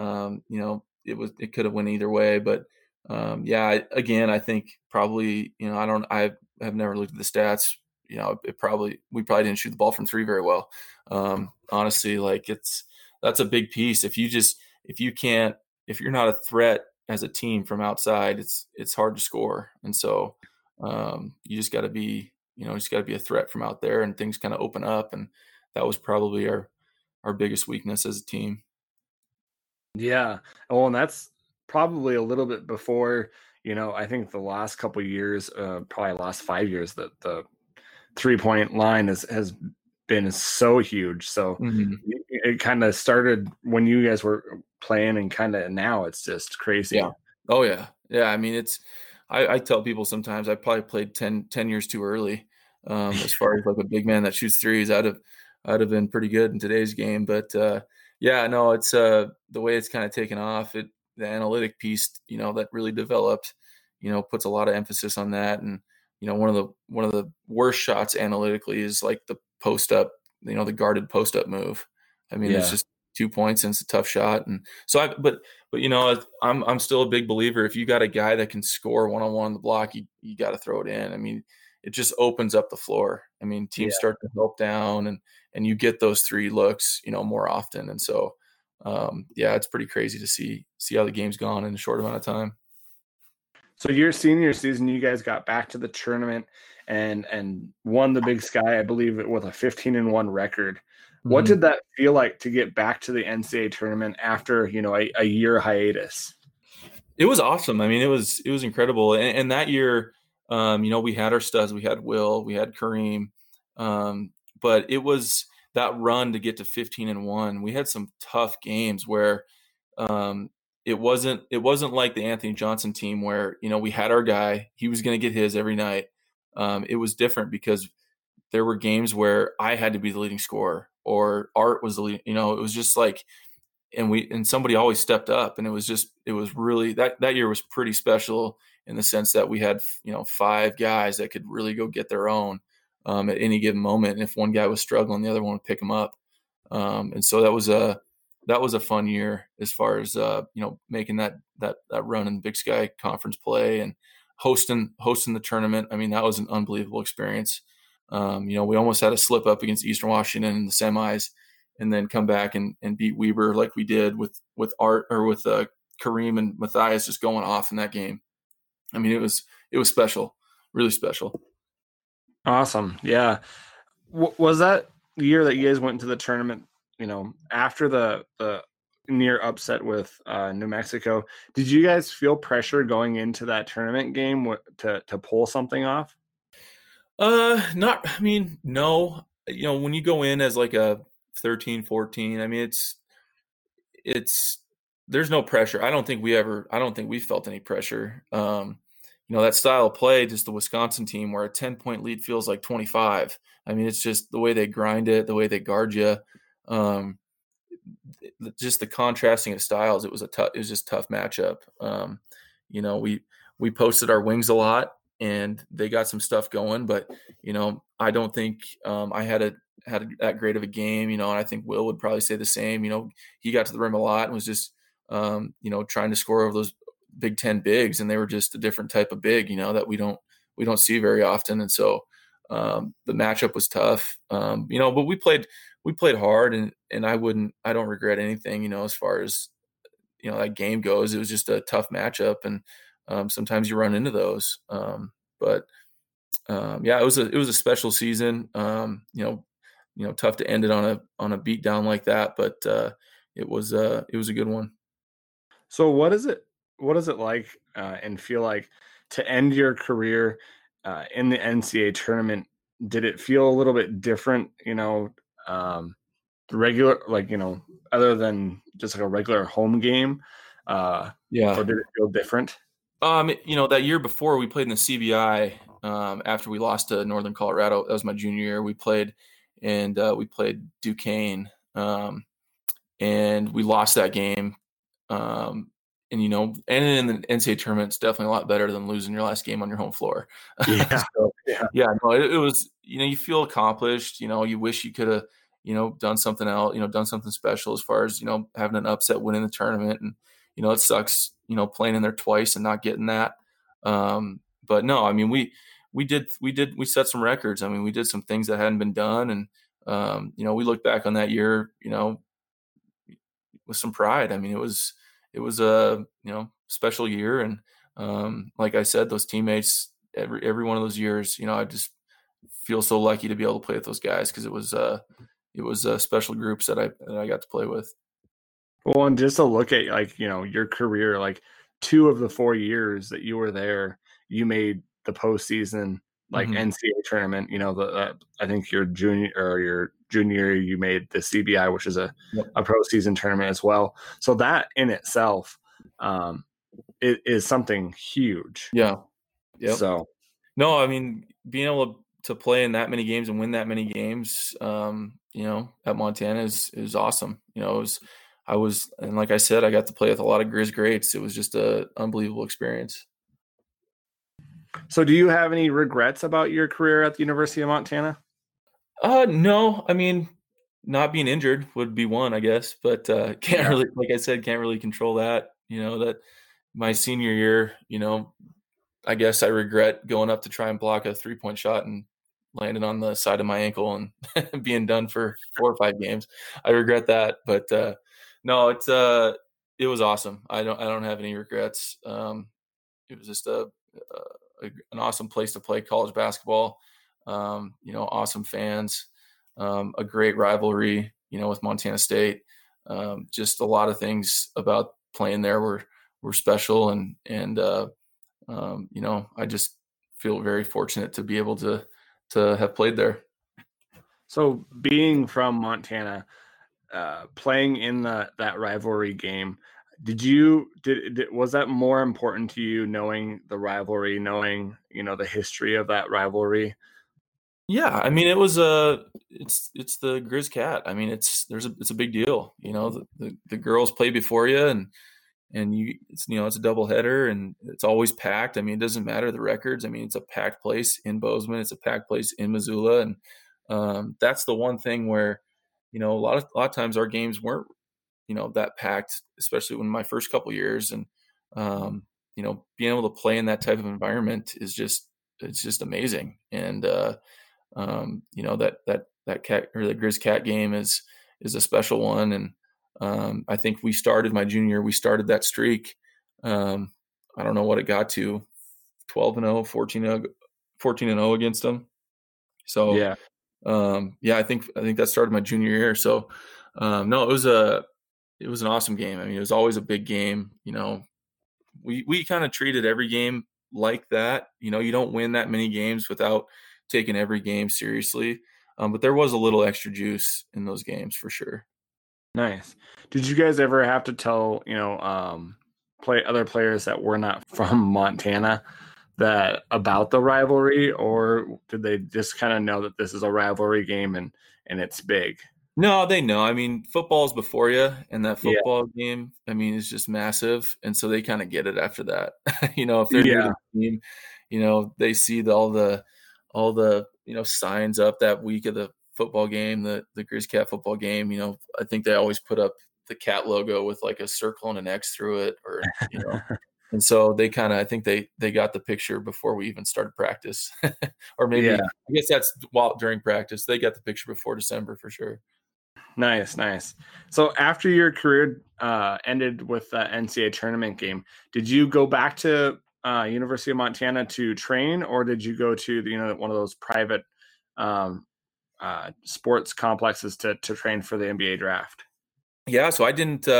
It could have went either way, but yeah. Again, I think probably I have never looked at the stats. We probably didn't shoot the ball from three very well. Honestly, like that's a big piece. If you're not a threat as a team from outside, it's hard to score, and so you just got to be a threat from out there, and things kind of open up. And that was probably our biggest weakness as a team. yeah. Well, and that's probably a little bit before. I think the last couple years, probably last 5 years, that the 3-point line has been so huge. So Mhm. it kind of started when you guys were playing, and kind of now it's just Yeah. crazy. Oh yeah. Yeah. I mean, I tell people sometimes I probably played 10 years too early. As far as like a big man that shoots threes, I'd have been pretty good in today's game. But yeah, no, it's the way it's kind of taken off. The analytic piece, that really developed, puts a lot of emphasis on that. And one of the worst shots analytically is like the post up, the guarded post up move. I mean, it's Yeah. just 2 points and it's a tough shot. And so but I'm still a big believer. If you got a guy that can score one on one on the block, you got to throw it in. I mean, it just opens up the floor. I mean, teams Yeah. start to help down, and you get those three looks, more often. And so, yeah, it's pretty crazy to see how the game's gone in a short amount of time. So your senior season, you guys got back to the tournament and won the Big Sky, I believe, with a 15-1 record. What Mhm. did that feel like to get back to the NCAA tournament after a year hiatus? It was awesome. I mean, it was incredible. And that year, we had our studs. We had Will, we had Kareem, but it was that run to get to 15-1. We had some tough games where um, it wasn't like the Anthony Johnson team where we had our guy. He was going to get his every night. It was different because there were games where I had to be the leading scorer or Art was the lead. It was just like and somebody always stepped up, and it was really that year was pretty special in the sense that we had five guys that could really go get their own at any given moment, and if one guy was struggling, the other one would pick him up. And so that was a fun year as far as making that run in the Big Sky Conference play and hosting the tournament. I mean, that was an unbelievable experience. We almost had a slip up against Eastern Washington in the semis, and then come back and beat Weber like we did with Art or with Kareem and Matthias just going off in that game. I mean, it was special, really special. Awesome. Yeah. Was that the year that you guys went into the tournament, after the near upset with New Mexico? Did you guys feel pressure going into that tournament game to pull something off? Not. I mean, no. When you go in as like a 13, 14, I mean, it's there's no pressure. I don't think we felt any pressure. That style of play, just the Wisconsin team where a 10-point lead feels like 25. I mean, it's just the way they grind it, the way they guard you. Um, just the contrasting of styles. It was just a tough matchup. We posted our wings a lot and they got some stuff going, but I don't think I had that great of a game, and I think Will would probably say the same. He got to the rim a lot and was just trying to score over those Big Ten bigs, and they were just a different type of big, that we don't see very often. And so the matchup was tough. But we played hard, and I don't regret anything, as far as that game goes. It was just a tough matchup, and sometimes you run into those. But yeah, it was a special season. Tough to end it on a beat down like that, but it was a good one. So what is it like and feel like to end your career in the NCAA tournament? Did it feel a little bit different, um, regular, like, other than just like a regular home game? Yeah. Or did it feel different? That year before we played in the CBI, after we lost to Northern Colorado, that was my junior year. We played Duquesne, and we lost that game. And in the NCAA tournament, it's definitely a lot better than losing your last game on your home floor. Yeah. So, Yeah. yeah, no, it was, you feel accomplished. You wish you could have, done something else, done something special as far as, having an upset win in the tournament. And, it sucks, playing in there twice and not getting that. But no, I mean, we set some records. I mean, we did some things that hadn't been done. And, we look back on that year, with some pride. I mean, it was a, special year. And, like I said, those teammates, every one of those years, I just feel so lucky to be able to play with those guys, because it was special groups that I got to play with. Well, and just to look at, like, your career, like 2 of the 4 years that you were there, you made the postseason, like, Mhm. NCAA tournament. I think your junior year, you made the CBI, which is a Yep. postseason tournament as well. So that in itself, um, is something huge. Yeah. Yep. So No, I mean, being able to play in that many games and win that many games, at Montana is awesome. And like I said, I got to play with a lot of Grizz greats. It was just a unbelievable experience. So do you have any regrets about your career at the University of Montana? No, I mean, not being injured would be one, I guess, but can't Yeah. really, like I said, can't really control that. That my senior year, I guess I regret going up to try and block a 3-point shot and landing on the side of my ankle and being done for 4 or 5 games. I regret that, but no, it was awesome. I don't have any regrets. It was just an awesome place to play college basketball. Awesome fans, a great rivalry, with Montana State. Just a lot of things about playing there were special, and I just feel very fortunate to be able to have played there. So being from Montana, playing in that rivalry game, was that more important to you, knowing the rivalry, knowing the history of that rivalry? Yeah, I mean, it's the Grizz Cat. I mean, it's a big deal. The girls play before you, and it's a double header, and it's always packed. I mean, it doesn't matter the records. I mean, it's a packed place in Bozeman. It's a packed place in Missoula, and that's the one thing where, a lot of times our games weren't, that packed, especially when my first couple years. And being able to play in that type of environment is it's just amazing. And that cat, or the Grizz Cat game is a special one. And I think we started my junior year, we started that streak. I don't know what it got to, 12-0, 14-0 against them. So Yeah. yeah, I think that started my junior year. So no, it was an awesome game. I mean, it was always a big game. We kind of treated every game like that. You don't win that many games without taking every game seriously. But there was a little extra juice in those games for sure. Nice. Did you guys ever have to tell, play other players that were not from Montana that about the rivalry, or did they just kind of know that this is a rivalry game and it's big? No, they know. I mean, football's before you, and that Yeah. football game, I mean, is just massive. And so they kind of get it after that. If they're new to Yeah. the team, they see all the signs up that week of the football game, the Grizz Cat football game. I think they always put up the cat logo with like a circle and an X through it, or and so they kind of, I think they got the picture before we even started practice. Or maybe, Yeah. I guess that's during practice. They got the picture before December for sure. Nice. So after your career ended with the NCAA tournament game, did you go back to University of Montana to train, or did you go to one of those private um, sports complexes to train for the NBA draft? Yeah, so I didn't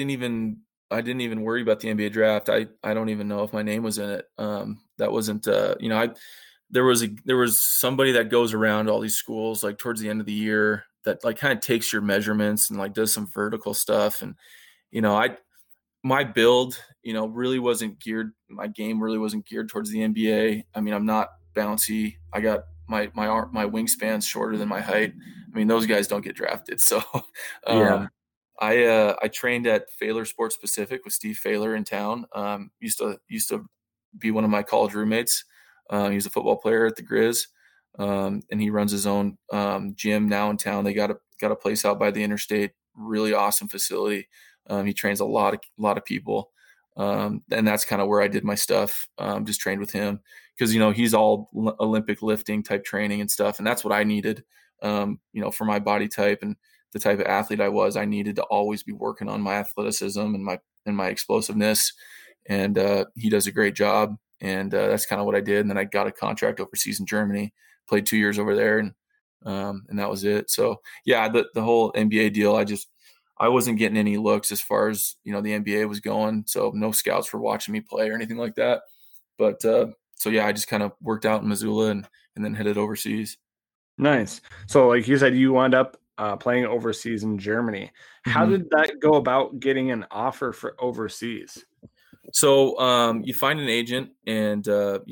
even worry about the NBA draft. I don't even know if my name was in it. That wasn't there was somebody that goes around all these schools like towards the end of the year that like kind of takes your measurements and like does some vertical stuff. And I my build, really wasn't geared. My game really wasn't geared towards the NBA. I mean, I'm not bouncy. I got my wingspan's shorter than my height. I mean, those guys don't get drafted. So, Yeah. um, I trained at Failure Sports Pacific with Steve Failure in town. Used to be one of my college roommates. He's a football player at the Grizz, and he runs his own gym now in town. They got a place out by the interstate. Really awesome facility. He trains a lot of people, and that's kind of where I did my stuff. Just trained with him because he's all Olympic lifting type training and stuff, and that's what I needed. For my body type and the type of athlete I was, I needed to always be working on my athleticism and my explosiveness. And he does a great job, and that's kind of what I did. And then I got a contract overseas in Germany, played 2 years over there, and that was it. So yeah, the whole NBA deal, I wasn't getting any looks as far as the NBA was going, so no scouts were watching me play or anything like that. But so yeah, I just kind of worked out in Missoula and then headed overseas. Nice. So, like you said, you wound up playing overseas in Germany. How Mhm. did that go about getting an offer for overseas? So you find an agent, and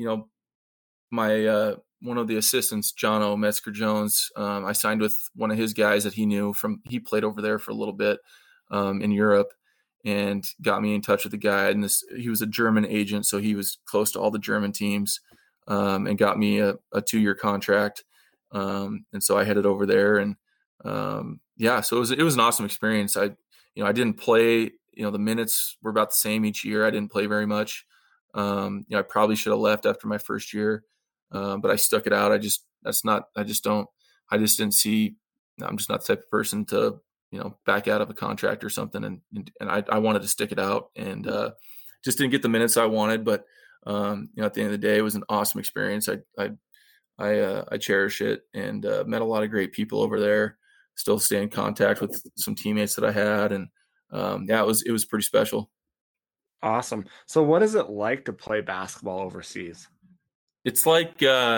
my one of the assistants, John O. Metzger Jones, I signed with one of his guys that he knew from. He played over there for a little bit in Europe, and got me in touch with the guy. And he was a German agent, so he was close to all the German teams, and got me a 2-year contract. And so I headed over there, and yeah, so it was an awesome experience. I didn't play. The minutes were about the same each year. I didn't play very much. I probably should have left after my first year, but I stuck it out. I just didn't see. I'm just not the type of person to back out of a contract or something, and I wanted to stick it out, and just didn't get the minutes I wanted. But at the end of the day, it was an awesome experience. I cherish it, and met a lot of great people over there. Still stay in contact with some teammates that I had, and yeah, it was pretty special. Awesome. So, what is it like to play basketball overseas? It's like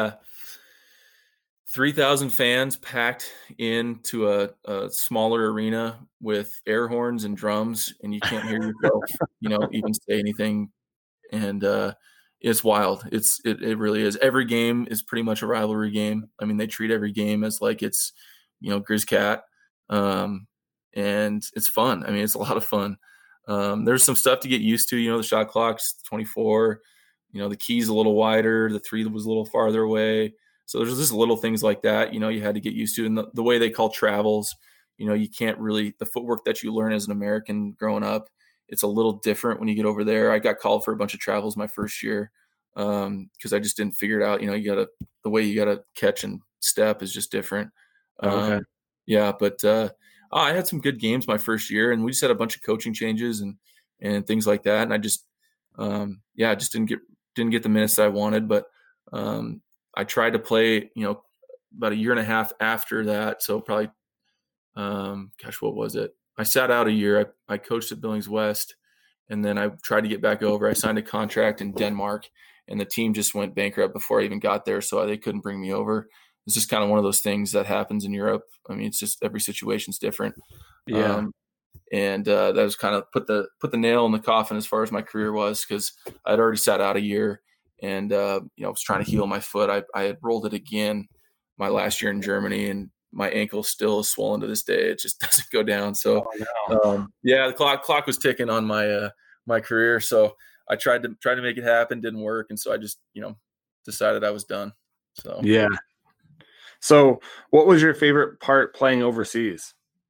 3,000 fans packed into a smaller arena with air horns and drums, and you can't hear yourself, even say anything. And it's wild. It really is. Every game is pretty much a rivalry game. I mean, they treat every game as like it's Grizz Cat, and it's fun. I mean, it's a lot of fun. There's some stuff to get used to. The shot clock's 24. The key's a little wider. The three was a little farther away. So there's just little things like that, you had to get used to. And the way they call travels, you can't really, the footwork that you learn as an American growing up, it's a little different when you get over there. I got called for a bunch of travels my first year because I just didn't figure it out. The way you got to catch and step is just different. Okay. Yeah, but I had some good games my first year, and we just had a bunch of coaching changes and things like that. And I just, I just didn't get the minutes that I wanted, but I tried to play, about a year and a half after that. So probably, what was it? I sat out a year. I coached at Billings West, and then I tried to get back over. I signed a contract in Denmark, and the team just went bankrupt before I even got there, so they couldn't bring me over. It's just kind of one of those things that happens in Europe. I mean, it's just every situation's different. Yeah. And that was kind of put the nail in the coffin as far as my career was, because I'd already sat out a year, and I was trying to heal my foot. I had rolled it again my last year in Germany, and my ankle still is swollen to this day. It just doesn't go down. So, Oh, no. yeah, the clock was ticking on my my career. So I tried to make it happen, didn't work, and so I just decided I was done. So Yeah. So, what was your favorite part playing overseas?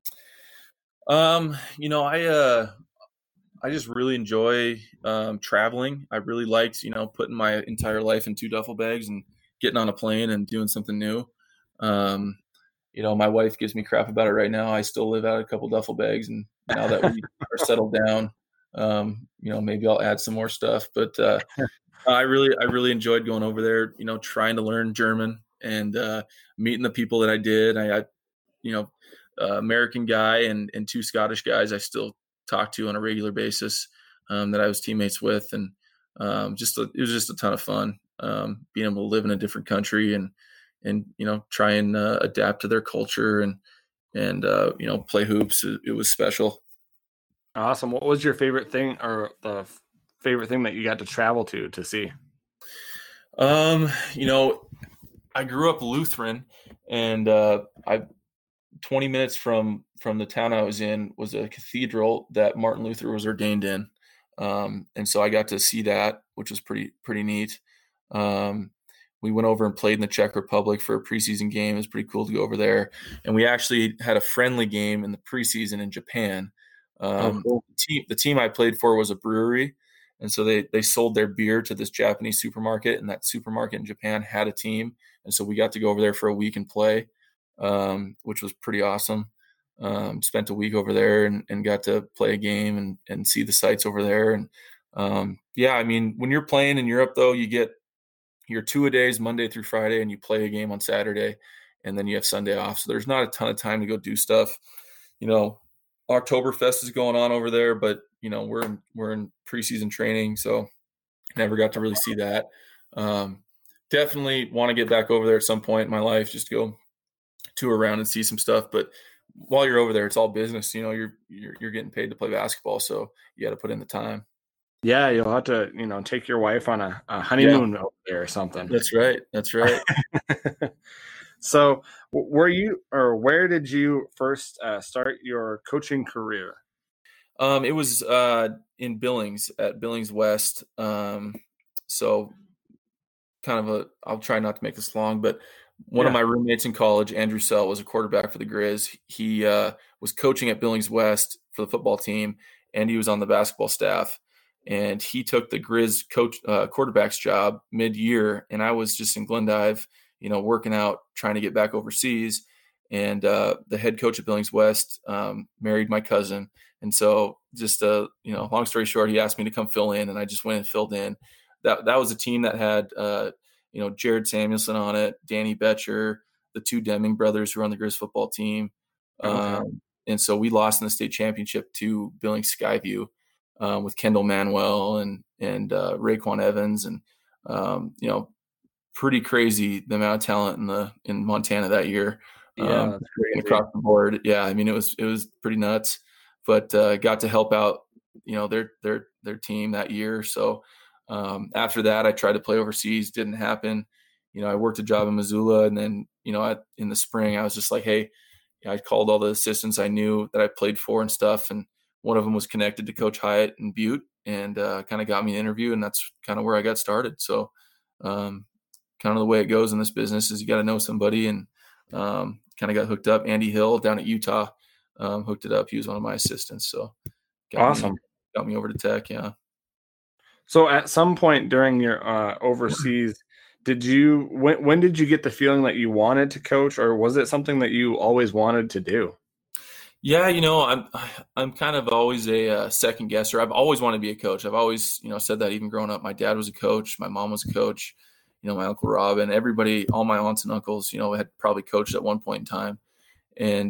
I just really enjoy traveling. I really liked putting my entire life in 2 duffel bags and getting on a plane and doing something new. Um, my wife gives me crap about it right now. I still live out a couple duffel bags, and now that we are settled down, maybe I'll add some more stuff. But I really enjoyed going over there, trying to learn German and meeting the people that I did. I you know, American guy and two Scottish guys I still talk to on a regular basis, that I was teammates with. And it was just a ton of fun, being able to live in a different country and try and adapt to their culture and play hoops. It was special. Awesome. What was your favorite thing, or the favorite thing that you got to travel to see? You know, I grew up Lutheran, and I 20 minutes from the town I was in was a cathedral that Martin Luther was ordained in, and so I got to see that, which was pretty neat. Um, we went over and played in the Czech Republic for a preseason game. It was pretty cool to go over there, and we actually had a friendly game in the preseason in Japan. Oh, cool. The team I played for was a brewery, and so they sold their beer to this Japanese supermarket, and that supermarket in Japan had a team, and so we got to go over there for a week and play, which was pretty awesome. Spent a week over there and got to play a game and see the sights over there. And yeah, I mean, when you're playing in Europe, though, you get your 2-a-days Monday through Friday, and you play a game on Saturday, and then you have Sunday off. So there's not a ton of time to go do stuff. Oktoberfest is going on over there, but we're in preseason training, so never got to really see that. Definitely want to get back over there at some point in my life, just to go tour around and see some stuff. But while you're over there, it's all business. You're getting paid to play basketball, so you got to put in the time. Yeah, you'll have to, take your wife on a honeymoon over there or something. That's right. So, where did you first start your coaching career? It was in Billings, at Billings West. So I'll try not to make this long, but one of my roommates in college, Andrew Sell, was a quarterback for the Grizz. He was coaching at Billings West for the football team, and he was on the basketball staff. And he took the Grizz quarterback's job mid-year, and I was just in Glendive, working out, trying to get back overseas. And the head coach at Billings West married my cousin. And so just, long story short, he asked me to come fill in, and I just went and filled in. That was a team that had, Jared Samuelson on it, Danny Betcher, the two Deming brothers who were on the Grizz football team. Okay. And so we lost in the state championship to Billings Skyview with Kendall Manuel and Raekwon Evans. And, pretty crazy the amount of talent in Montana that year. Yeah, that's crazy. Across the board. Yeah, I mean, it was pretty nuts, but got to help out, their team that year. So after that, I tried to play overseas, didn't happen. I worked a job in Missoula, and then in the spring, I was just like, hey, I called all the assistants I knew that I played for and stuff, and one of them was connected to Coach Hyatt in Butte, and kind of got me an interview, and that's kind of where I got started. So kind of the way it goes in this business is you got to know somebody, and kind of got hooked up. Andy Hill down at Utah hooked it up. He was one of my assistants. So got me over to Tech. Yeah. So at some point during your overseas, when did you get the feeling that you wanted to coach, or was it something that you always wanted to do? Yeah, I'm kind of always a second guesser. I've always wanted to be a coach. I've always, said that even growing up. My dad was a coach. My mom was a coach. My Uncle Robin, everybody, all my aunts and uncles, had probably coached at one point in time. And,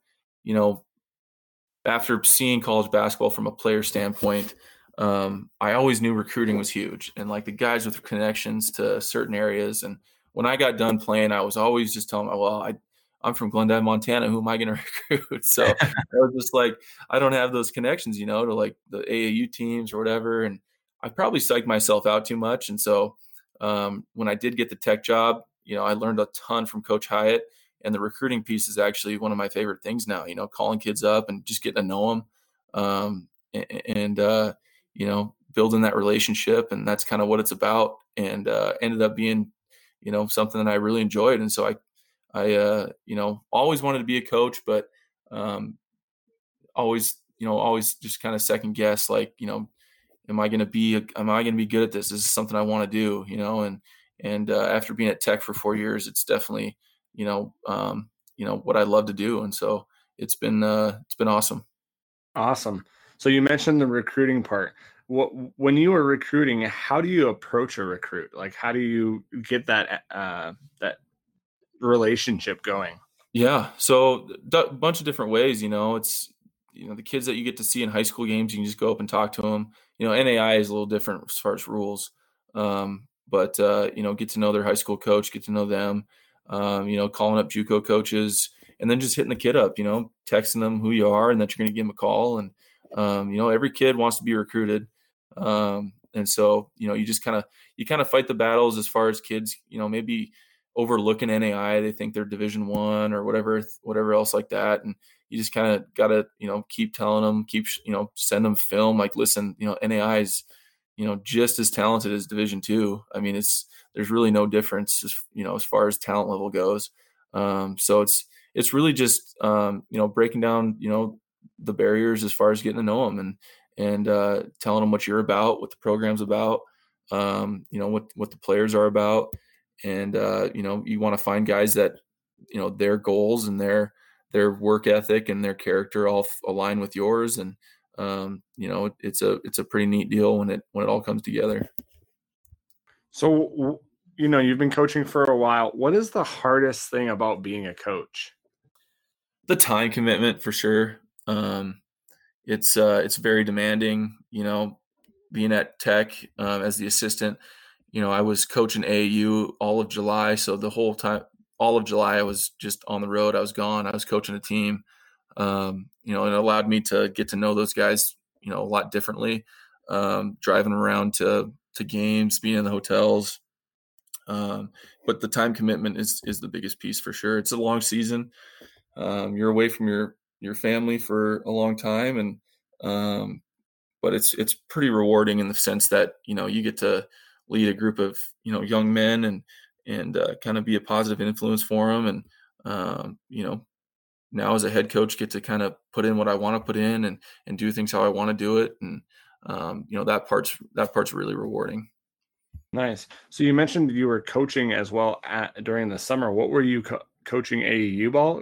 after seeing college basketball from a player standpoint, I always knew recruiting was huge, and like the guys with connections to certain areas. And when I got done playing, I was always just telling them, well, I'm from Glendive, Montana. Who am I going to recruit? So I was just like, I don't have those connections, to like the AAU teams or whatever. And I probably psyched myself out too much. And so when I did get the Tech job, I learned a ton from Coach Hyatt, and the recruiting piece is actually one of my favorite things now, calling kids up and just getting to know them. And building that relationship, and that's kind of what it's about. And ended up being, something that I really enjoyed. And so I always wanted to be a coach, but always just kind of second guess, like, am I going to be good at this? Is this something I want to do? And after being at Tech for 4 years, it's definitely, what I love to do. And so it's been awesome. Awesome. So you mentioned the recruiting part. what when you were recruiting, how do you approach a recruit? Like, how do you get that relationship going? Yeah. So a bunch of different ways, it's, the kids that you get to see in high school games, you can just go up and talk to them. NAI is a little different as far as rules. But get to know their high school coach, get to know them, calling up JUCO coaches, and then just hitting the kid up, texting them who you are and that you're going to give them a call. And, every kid wants to be recruited. And so, you kind of fight the battles as far as kids, maybe overlooking NAI. They think they're Division I or whatever else like that. And you just kind of got to, keep telling them, send them film. Like, listen, NAI is, just as talented as Division II. I mean, there's really no difference, as far as talent level goes. So it's really just, breaking down, the barriers as far as getting to know them and telling them what you're about, what the program's about, what the players are about. And, you want to find guys that, their goals and their work ethic and their character all align with yours. And, it's a pretty neat deal when it all comes together. So, you've been coaching for a while. What is the hardest thing about being a coach? The time commitment, for sure. It's very demanding, being at Tech as the assistant. I was coaching AAU all of July. So the whole time, all of July, I was just on the road. I was gone. I was coaching a team, and it allowed me to get to know those guys, a lot differently, driving around to games, being in the hotels. But the time commitment is the biggest piece for sure. It's a long season. You're away from your family for a long time. And, but it's pretty rewarding in the sense that, you get to lead a group of, young men and kind of be a positive influence for them. And, now as a head coach, get to kind of put in what I want to put in and do things how I want to do it. And, that part's really rewarding. Nice. So you mentioned you were coaching as well during the summer. What were you coaching AAU ball?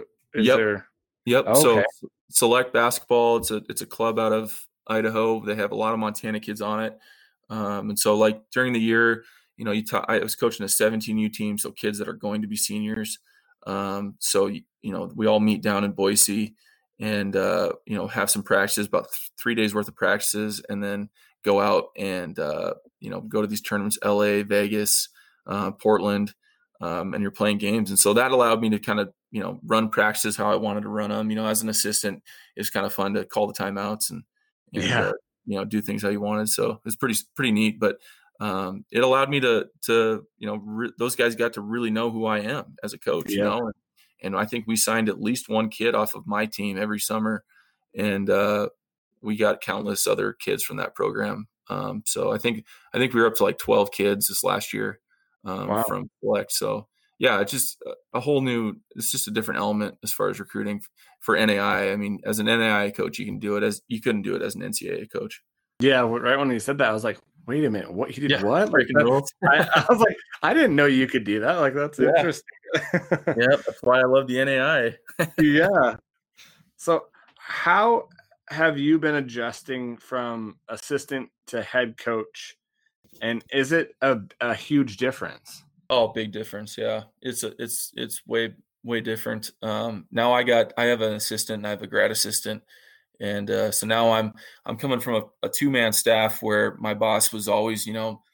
Yep. Oh, okay. So Select Basketball, it's a club out of Idaho. They have a lot of Montana kids on it. And so like during the year, I was coaching a 17U team. So kids that are going to be seniors. So, we all meet down in Boise and, have some practices, about 3 days worth of practices, and then go out and, go to these tournaments, LA, Vegas, Portland, and you're playing games. And so that allowed me to kind of, run practices how I wanted to run them. As an assistant, it's kind of fun to call the timeouts and Yeah. do things how you wanted. So it's pretty neat, but it allowed me to those guys got to really know who I am as a coach, Yeah. and I think we signed at least one kid off of my team every summer, and we got countless other kids from that program. So I think we were up to like 12 kids this last year from Select. So yeah, it's just it's just a different element as far as recruiting for NAI. I mean, as an NAI coach, you couldn't do it as an NCAA coach. Yeah. Right when you said that, I was like, wait a minute, what? He did what? Like, I was like, I didn't know you could do that. Like, that's interesting. Yeah, that's why I love the NAI. Yeah. So how have you been adjusting from assistant to head coach? And is it a huge difference? Oh, big difference. Yeah. It's way different. Now I have an assistant and I have a grad assistant. And so now I'm coming from a 2-man staff where my boss was always,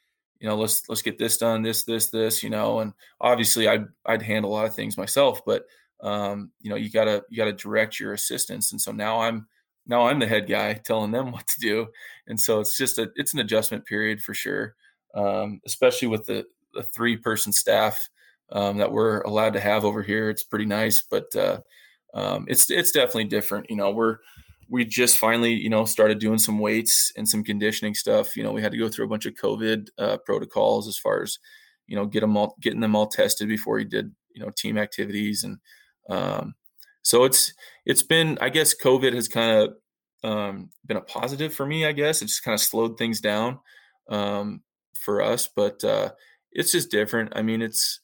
let's get this done, this, and obviously I'd handle a lot of things myself, but you gotta direct your assistants. And so now I'm the head guy telling them what to do. And so it's an adjustment period for sure. Especially with the 3-person staff that we're allowed to have over here. It's pretty nice, but it's definitely different. We just finally, started doing some weights and some conditioning stuff. We had to go through a bunch of COVID protocols as far as, getting them all tested before he did, team activities. And so it's been, I guess COVID has kind of been a positive for me, I guess. It just kind of slowed things down for us, but it's just different. I mean, it's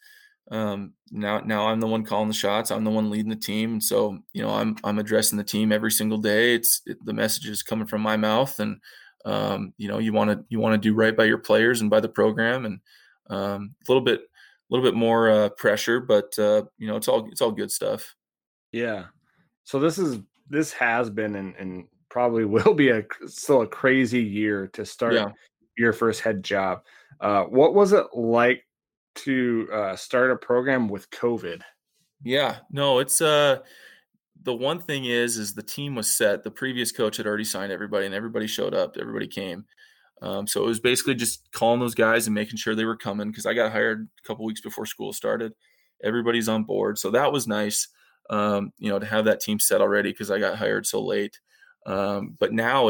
now I'm the one calling the shots. I'm the one leading the team. And so, I'm addressing the team every single day. The message is coming from my mouth, and You want to do right by your players and by the program, and a little bit more pressure, but it's all good stuff. Yeah. So this has been and probably will be still a crazy year to start Yeah. your first head job. What was it like to start a program with COVID? Yeah, no, it's the one thing is the team was set. The previous coach had already signed everybody, and everybody showed up. Everybody came. So it was basically just calling those guys and making sure they were coming because I got hired a couple weeks before school started. Everybody's on board, so that was nice. To have that team set already because I got hired so late. But now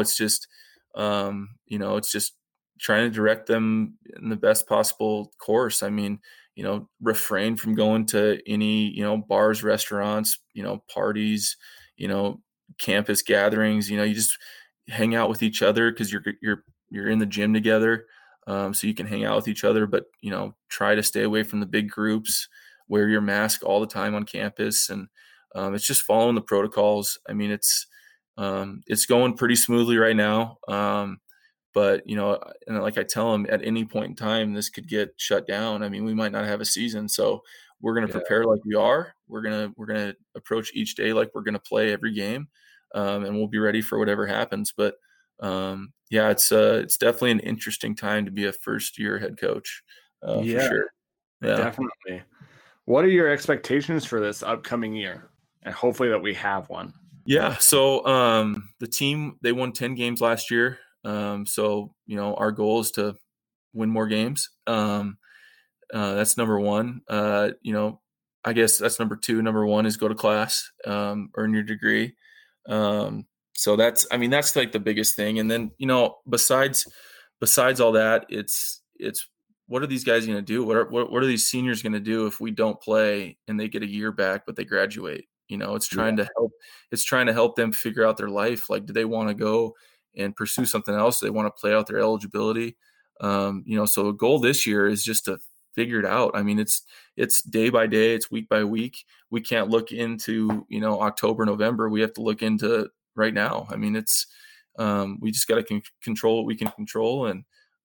it's just trying to direct them in the best possible course. I mean, refrain from going to any, bars, restaurants, parties, you know, campus gatherings. You just hang out with each other because you're in the gym together, so you can hang out with each other. But try to stay away from the big groups. Wear your mask all the time on campus, and it's just following the protocols. I mean, it's going pretty smoothly right now. But and like I tell them, at any point in time, this could get shut down. I mean, we might not have a season, so we're going to Yeah. prepare like we are. We're gonna approach each day like we're going to play every game, and we'll be ready for whatever happens. But yeah, it's definitely an interesting time to be a first year head coach, for Yeah, sure. Yeah. definitely. What are your expectations for this upcoming year? And hopefully that we have one. Yeah. So the team, they won 10 games last year. So our goal is to win more games. That's number one. I guess that's number two. Number one is go to class, earn your degree. So that's like the biggest thing. And then, besides all that, it's what are these guys going to do? What are these seniors going to do if we don't play and they get a year back, but they graduate? It's Yeah. trying to help them figure out their life. Like, do they want to go and pursue something else? Do they want to play out their eligibility? So the goal this year is just to figure it out. I mean, it's day by day, it's week by week. We can't look into, October, November. We have to look into right now. I mean, we just got to control what we can control, and,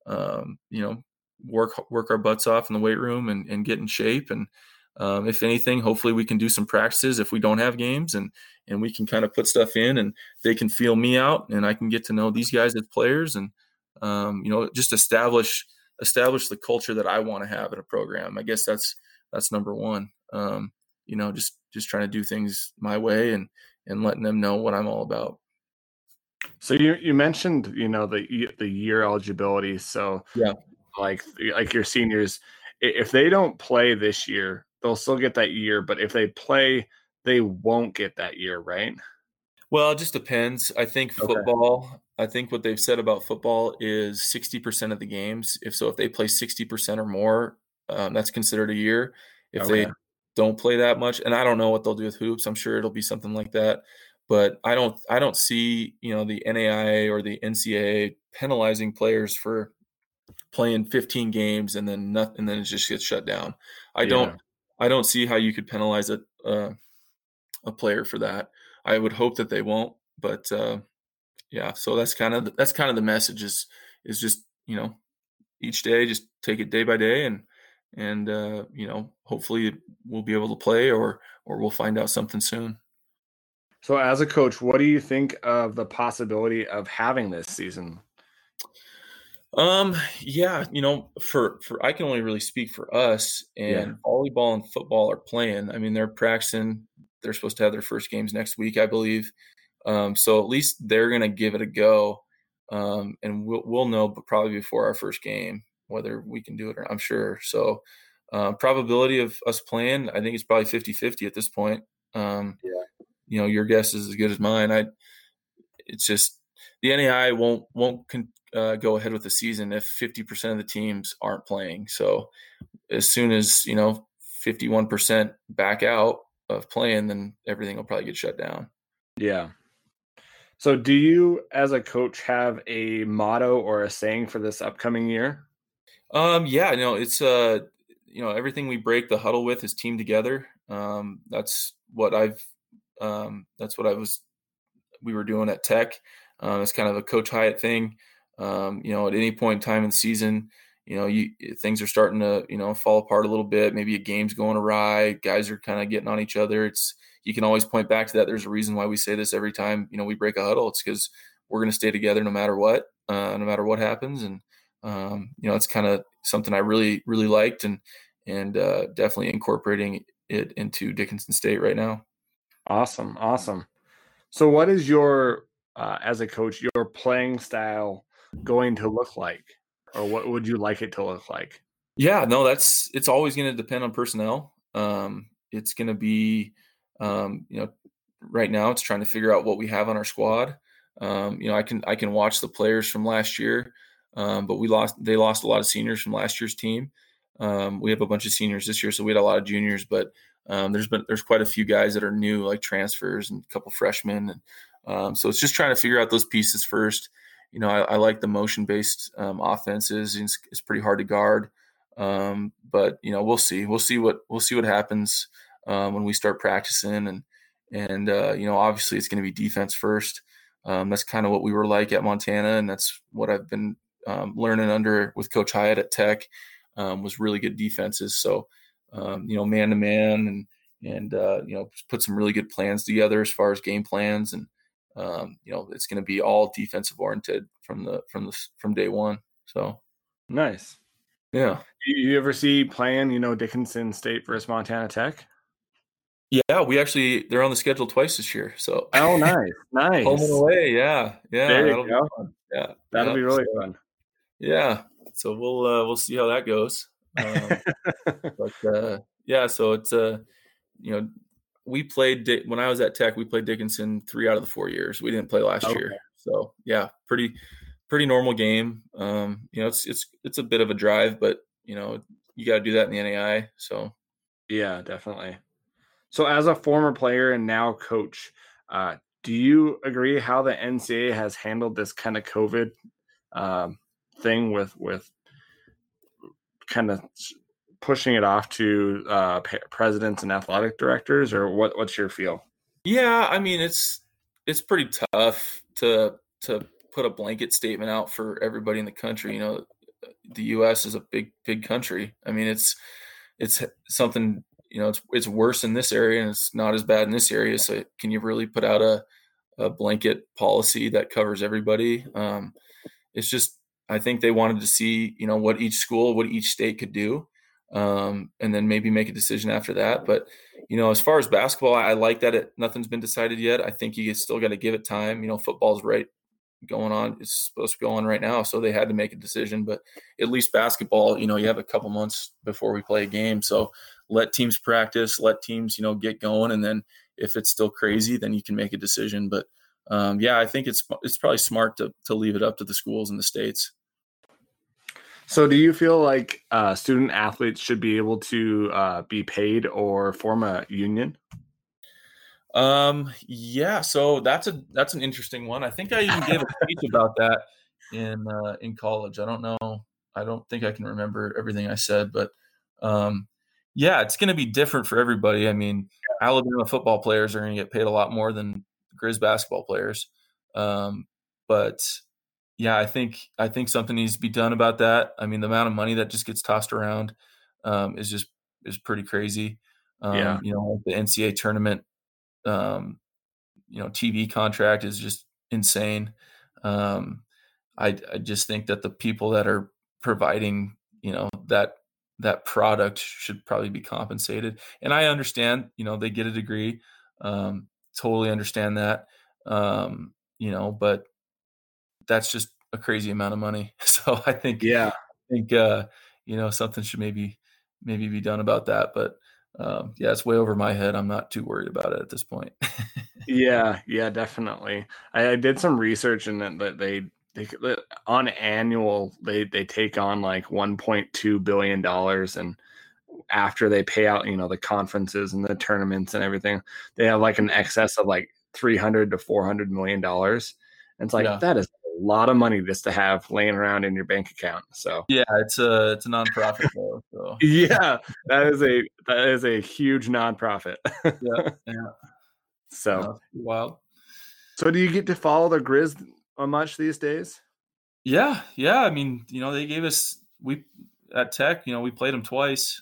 work our butts off in the weight room and get in shape. And, if anything, hopefully we can do some practices if we don't have games, and we can kind of put stuff in, and they can feel me out, and I can get to know these guys as players, and just establish the culture that I want to have in a program. I guess that's number one. Just trying to do things my way, and letting them know what I'm all about. So you mentioned, the year eligibility. So Yeah. like your seniors, if they don't play this year, they'll still get that year, but if they play, they won't get that year, right? Well, it just depends. Okay. I think what they've said about football is 60% of the games. If they play 60% or more, that's considered a year. If they Okay. don't play that much, and I don't know what they'll do with hoops. I'm sure it'll be something like that. But I don't see, the NAIA or the NCAA penalizing players for playing 15 games and then nothing, and then it just gets shut down. I don't Yeah. I don't see how you could penalize a player for that. I would hope that they won't, but yeah. So that's kind of the message is just each day, just take it day by day, and hopefully we'll be able to play, or we'll find out something soon. So as a coach, what do you think of the possibility of having this season? Yeah, for I can only really speak for us, Yeah. and volleyball and football are playing. I mean, they're practicing. They're supposed to have their first games next week, I believe. So at least they're gonna give it a go, and we'll know, but probably before our first game whether we can do it, or I'm sure. So probability of us playing, I think it's probably 50-50 at this point. Um, Yeah. your guess is as good as mine. It's just the NAI won't go ahead with the season if 50% of the teams aren't playing. So as soon as 51% back out of playing, then everything will probably get shut down. Yeah. So do you as a coach have a motto or a saying for this upcoming year? Yeah, it's everything we break the huddle with is team together. That's what I was we were doing at Tech. It's kind of a Coach Hyatt thing. At any point in time in the season, things are starting to, fall apart a little bit. Maybe a game's going awry. Guys are kind of getting on each other. You can always point back to that. There's a reason why we say this every time, we break a huddle. It's because we're going to stay together no matter what, no matter what happens. And, it's kind of something I really, really liked and definitely incorporating it into Dickinson State right now. Awesome. Awesome. So what is your, as a coach, your playing style going to look like? Or what would you like it to look like? Yeah, no, it's always going to depend on personnel. It's going to be, right now it's trying to figure out what we have on our squad. I can watch the players from last year, but they lost a lot of seniors from last year's team. We have a bunch of seniors this year, so we had a lot of juniors, but there's quite a few guys that are new, like transfers and a couple freshmen. And so it's just trying to figure out those pieces first. I like the motion-based offenses. It's pretty hard to guard, but we'll see. We'll see what happens when we start practicing, and obviously it's going to be defense first. That's kind of what we were like at Montana, and that's what I've been learning with Coach Hyatt at Tech. Was really good defenses. So man to man, and put some really good plans together as far as game plans and. It's going to be all defensive oriented from day one. So nice. Yeah. You ever see playing, Dickinson State versus Montana Tech? Yeah, they're on the schedule twice this year. So oh, nice. Home and away. Yeah. There you go. Fun. Yeah, that'll be really fun. Yeah. So we'll see how that goes. But yeah, so it's we played when I was at Tech. We played Dickinson 3 out of the 4 years. We didn't play last year, so yeah, pretty normal game. It's a bit of a drive, but you got to do that in the NAI. So yeah, definitely. So as a former player and now coach, do you agree how the NCAA has handled this kind of COVID thing with kind of pushing it off to presidents and athletic directors, or what's your feel? Yeah, I mean it's pretty tough to put a blanket statement out for everybody in the country. The U.S. is a big country. I mean it's something, it's worse in this area and it's not as bad in this area. So can you really put out a blanket policy that covers everybody? It's just, I think they wanted to see, what each state could do. And then maybe make a decision after that. But, as far as basketball, I like that nothing's been decided yet. I think you still got to give it time. Football's going on. It's supposed to go on right now. So they had to make a decision, but at least basketball, you have a couple months before we play a game. So let teams practice, let teams, get going. And then if it's still crazy, then you can make a decision. But yeah, I think it's probably smart to leave it up to the schools in the states. So do you feel like student athletes should be able to be paid or form a union? Yeah, so that's an interesting one. I think I even gave a speech about that in college. I don't know. I don't think I can remember everything I said, but yeah, it's going to be different for everybody. I mean, Alabama football players are going to get paid a lot more than Grizz basketball players. But yeah, I think something needs to be done about that. I mean, the amount of money that just gets tossed around is pretty crazy. Yeah. The NCAA tournament, TV contract is just insane. I just think that the people that are providing, that product should probably be compensated. And I understand, they get a degree. Totally understand that. But that's just a crazy amount of money. So I think, something should maybe be done about that. But yeah, it's way over my head. I'm not too worried about it at this point. Yeah, definitely. I did some research and that they on annual, they take on like $1.2 billion. And after they pay out, the conferences and the tournaments and everything, they have like an excess of like $300 to $400 million. And it's like, that is a lot of money just to have laying around in your bank account. So yeah, it's a nonprofit though. So yeah, that is a huge nonprofit. yeah. So wild. So do you get to follow the Grizz much these days? Yeah. I mean, they gave us we at Tech. We played them twice.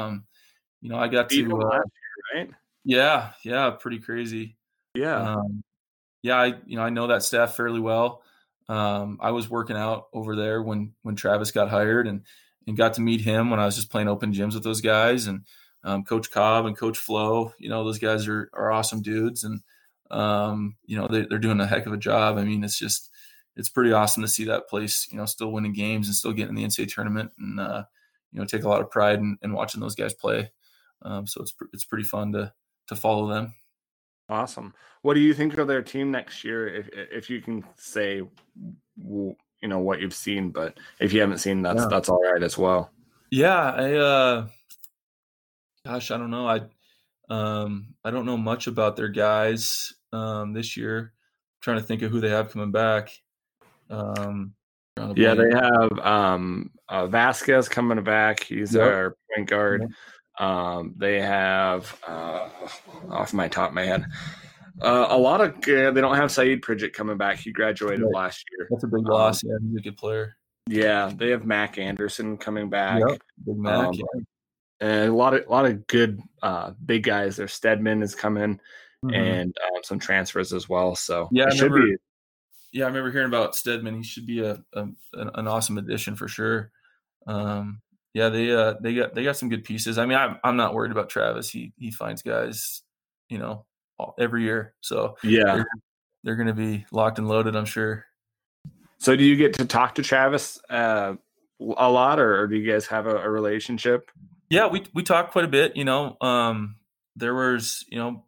I got Beat them to. last year, right? Yeah, pretty crazy. Yeah. Um, yeah, I know that staff fairly well. I was working out over there when Travis got hired, and got to meet him when I was just playing open gyms with those guys, and Coach Cobb and Coach Flo. Those guys are awesome dudes, and they're doing a heck of a job. I mean, it's pretty awesome to see that place still winning games and still getting in the NCAA tournament, and take a lot of pride in watching those guys play. So it's pretty fun to follow them. Awesome. What do you think of their team next year? If you can say, what you've seen, but if you haven't seen, that's all right as well. Yeah, gosh, I don't know. I don't know much about their guys this year. I'm trying to think of who they have coming back. Yeah, they have Vasquez coming back. He's our point guard. Yep. They have off my top of my head. A lot of they don't have Saeed Pridgett coming back. He graduated last year. That's a big loss. Yeah, he's a good player. Yeah, they have Mac Anderson coming back. Yep, big Mac. And a lot of good big guys. Their Stedman is coming, and some transfers as well. So yeah, I remember hearing about Stedman. He should be an awesome addition for sure. Yeah, they got some good pieces. I mean, I'm not worried about Travis. He finds guys, every year. So yeah, they're going to be locked and loaded, I'm sure. So do you get to talk to Travis a lot, or do you guys have a relationship? Yeah, we talk quite a bit. There was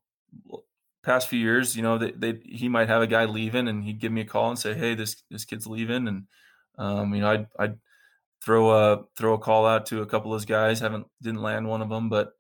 past few years, he might have a guy leaving, and he'd give me a call and say, "Hey, this kid's leaving," and I'd throw a call out to a couple of those guys. Didn't land one of them, but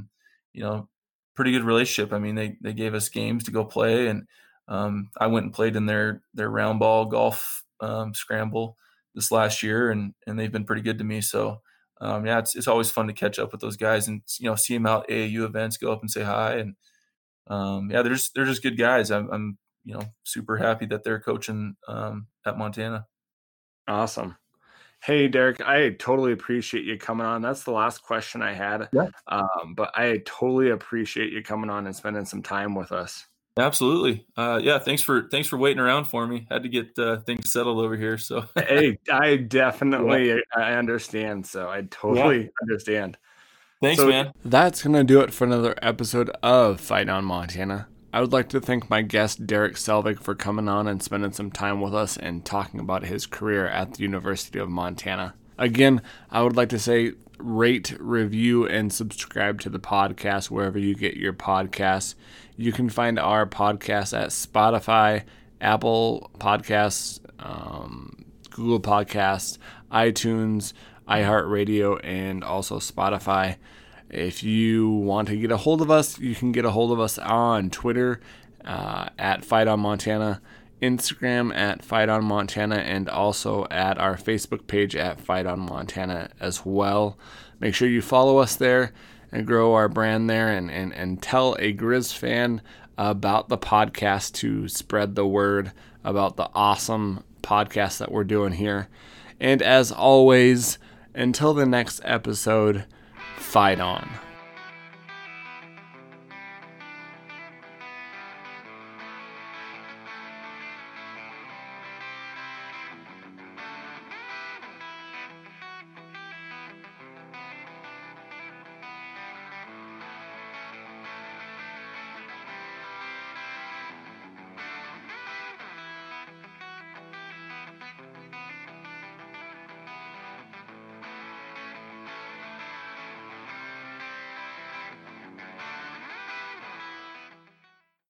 pretty good relationship. I mean, they gave us games to go play, and I went and played in their round ball golf scramble this last year, and they've been pretty good to me. So it's always fun to catch up with those guys and see them out AAU events, go up and say hi, and they're just good guys. I'm super happy that they're coaching at Montana. Awesome. Hey, Derek, I totally appreciate you coming on. That's the last question I had. Yeah. But I totally appreciate you coming on and spending some time with us. Absolutely. Thanks for waiting around for me. Had to get things settled over here. So hey, I definitely I understand. So I totally understand. Thanks, man. That's going to do it for another episode of Fight On Montana. I would like to thank my guest, Derek Selvig, for coming on and spending some time with us and talking about his career at the University of Montana. Again, I would like to say rate, review, and subscribe to the podcast wherever you get your podcasts. You can find our podcast at Spotify, Apple Podcasts, Google Podcasts, iTunes, iHeartRadio, and also Spotify. If you want to get a hold of us, you can get a hold of us on Twitter at Fight On Montana, Instagram at Fight On Montana, and also at our Facebook page at Fight On Montana as well. Make sure you follow us there and grow our brand there, and tell a Grizz fan about the podcast to spread the word about the awesome podcast that we're doing here. And as always, until the next episode, fight on.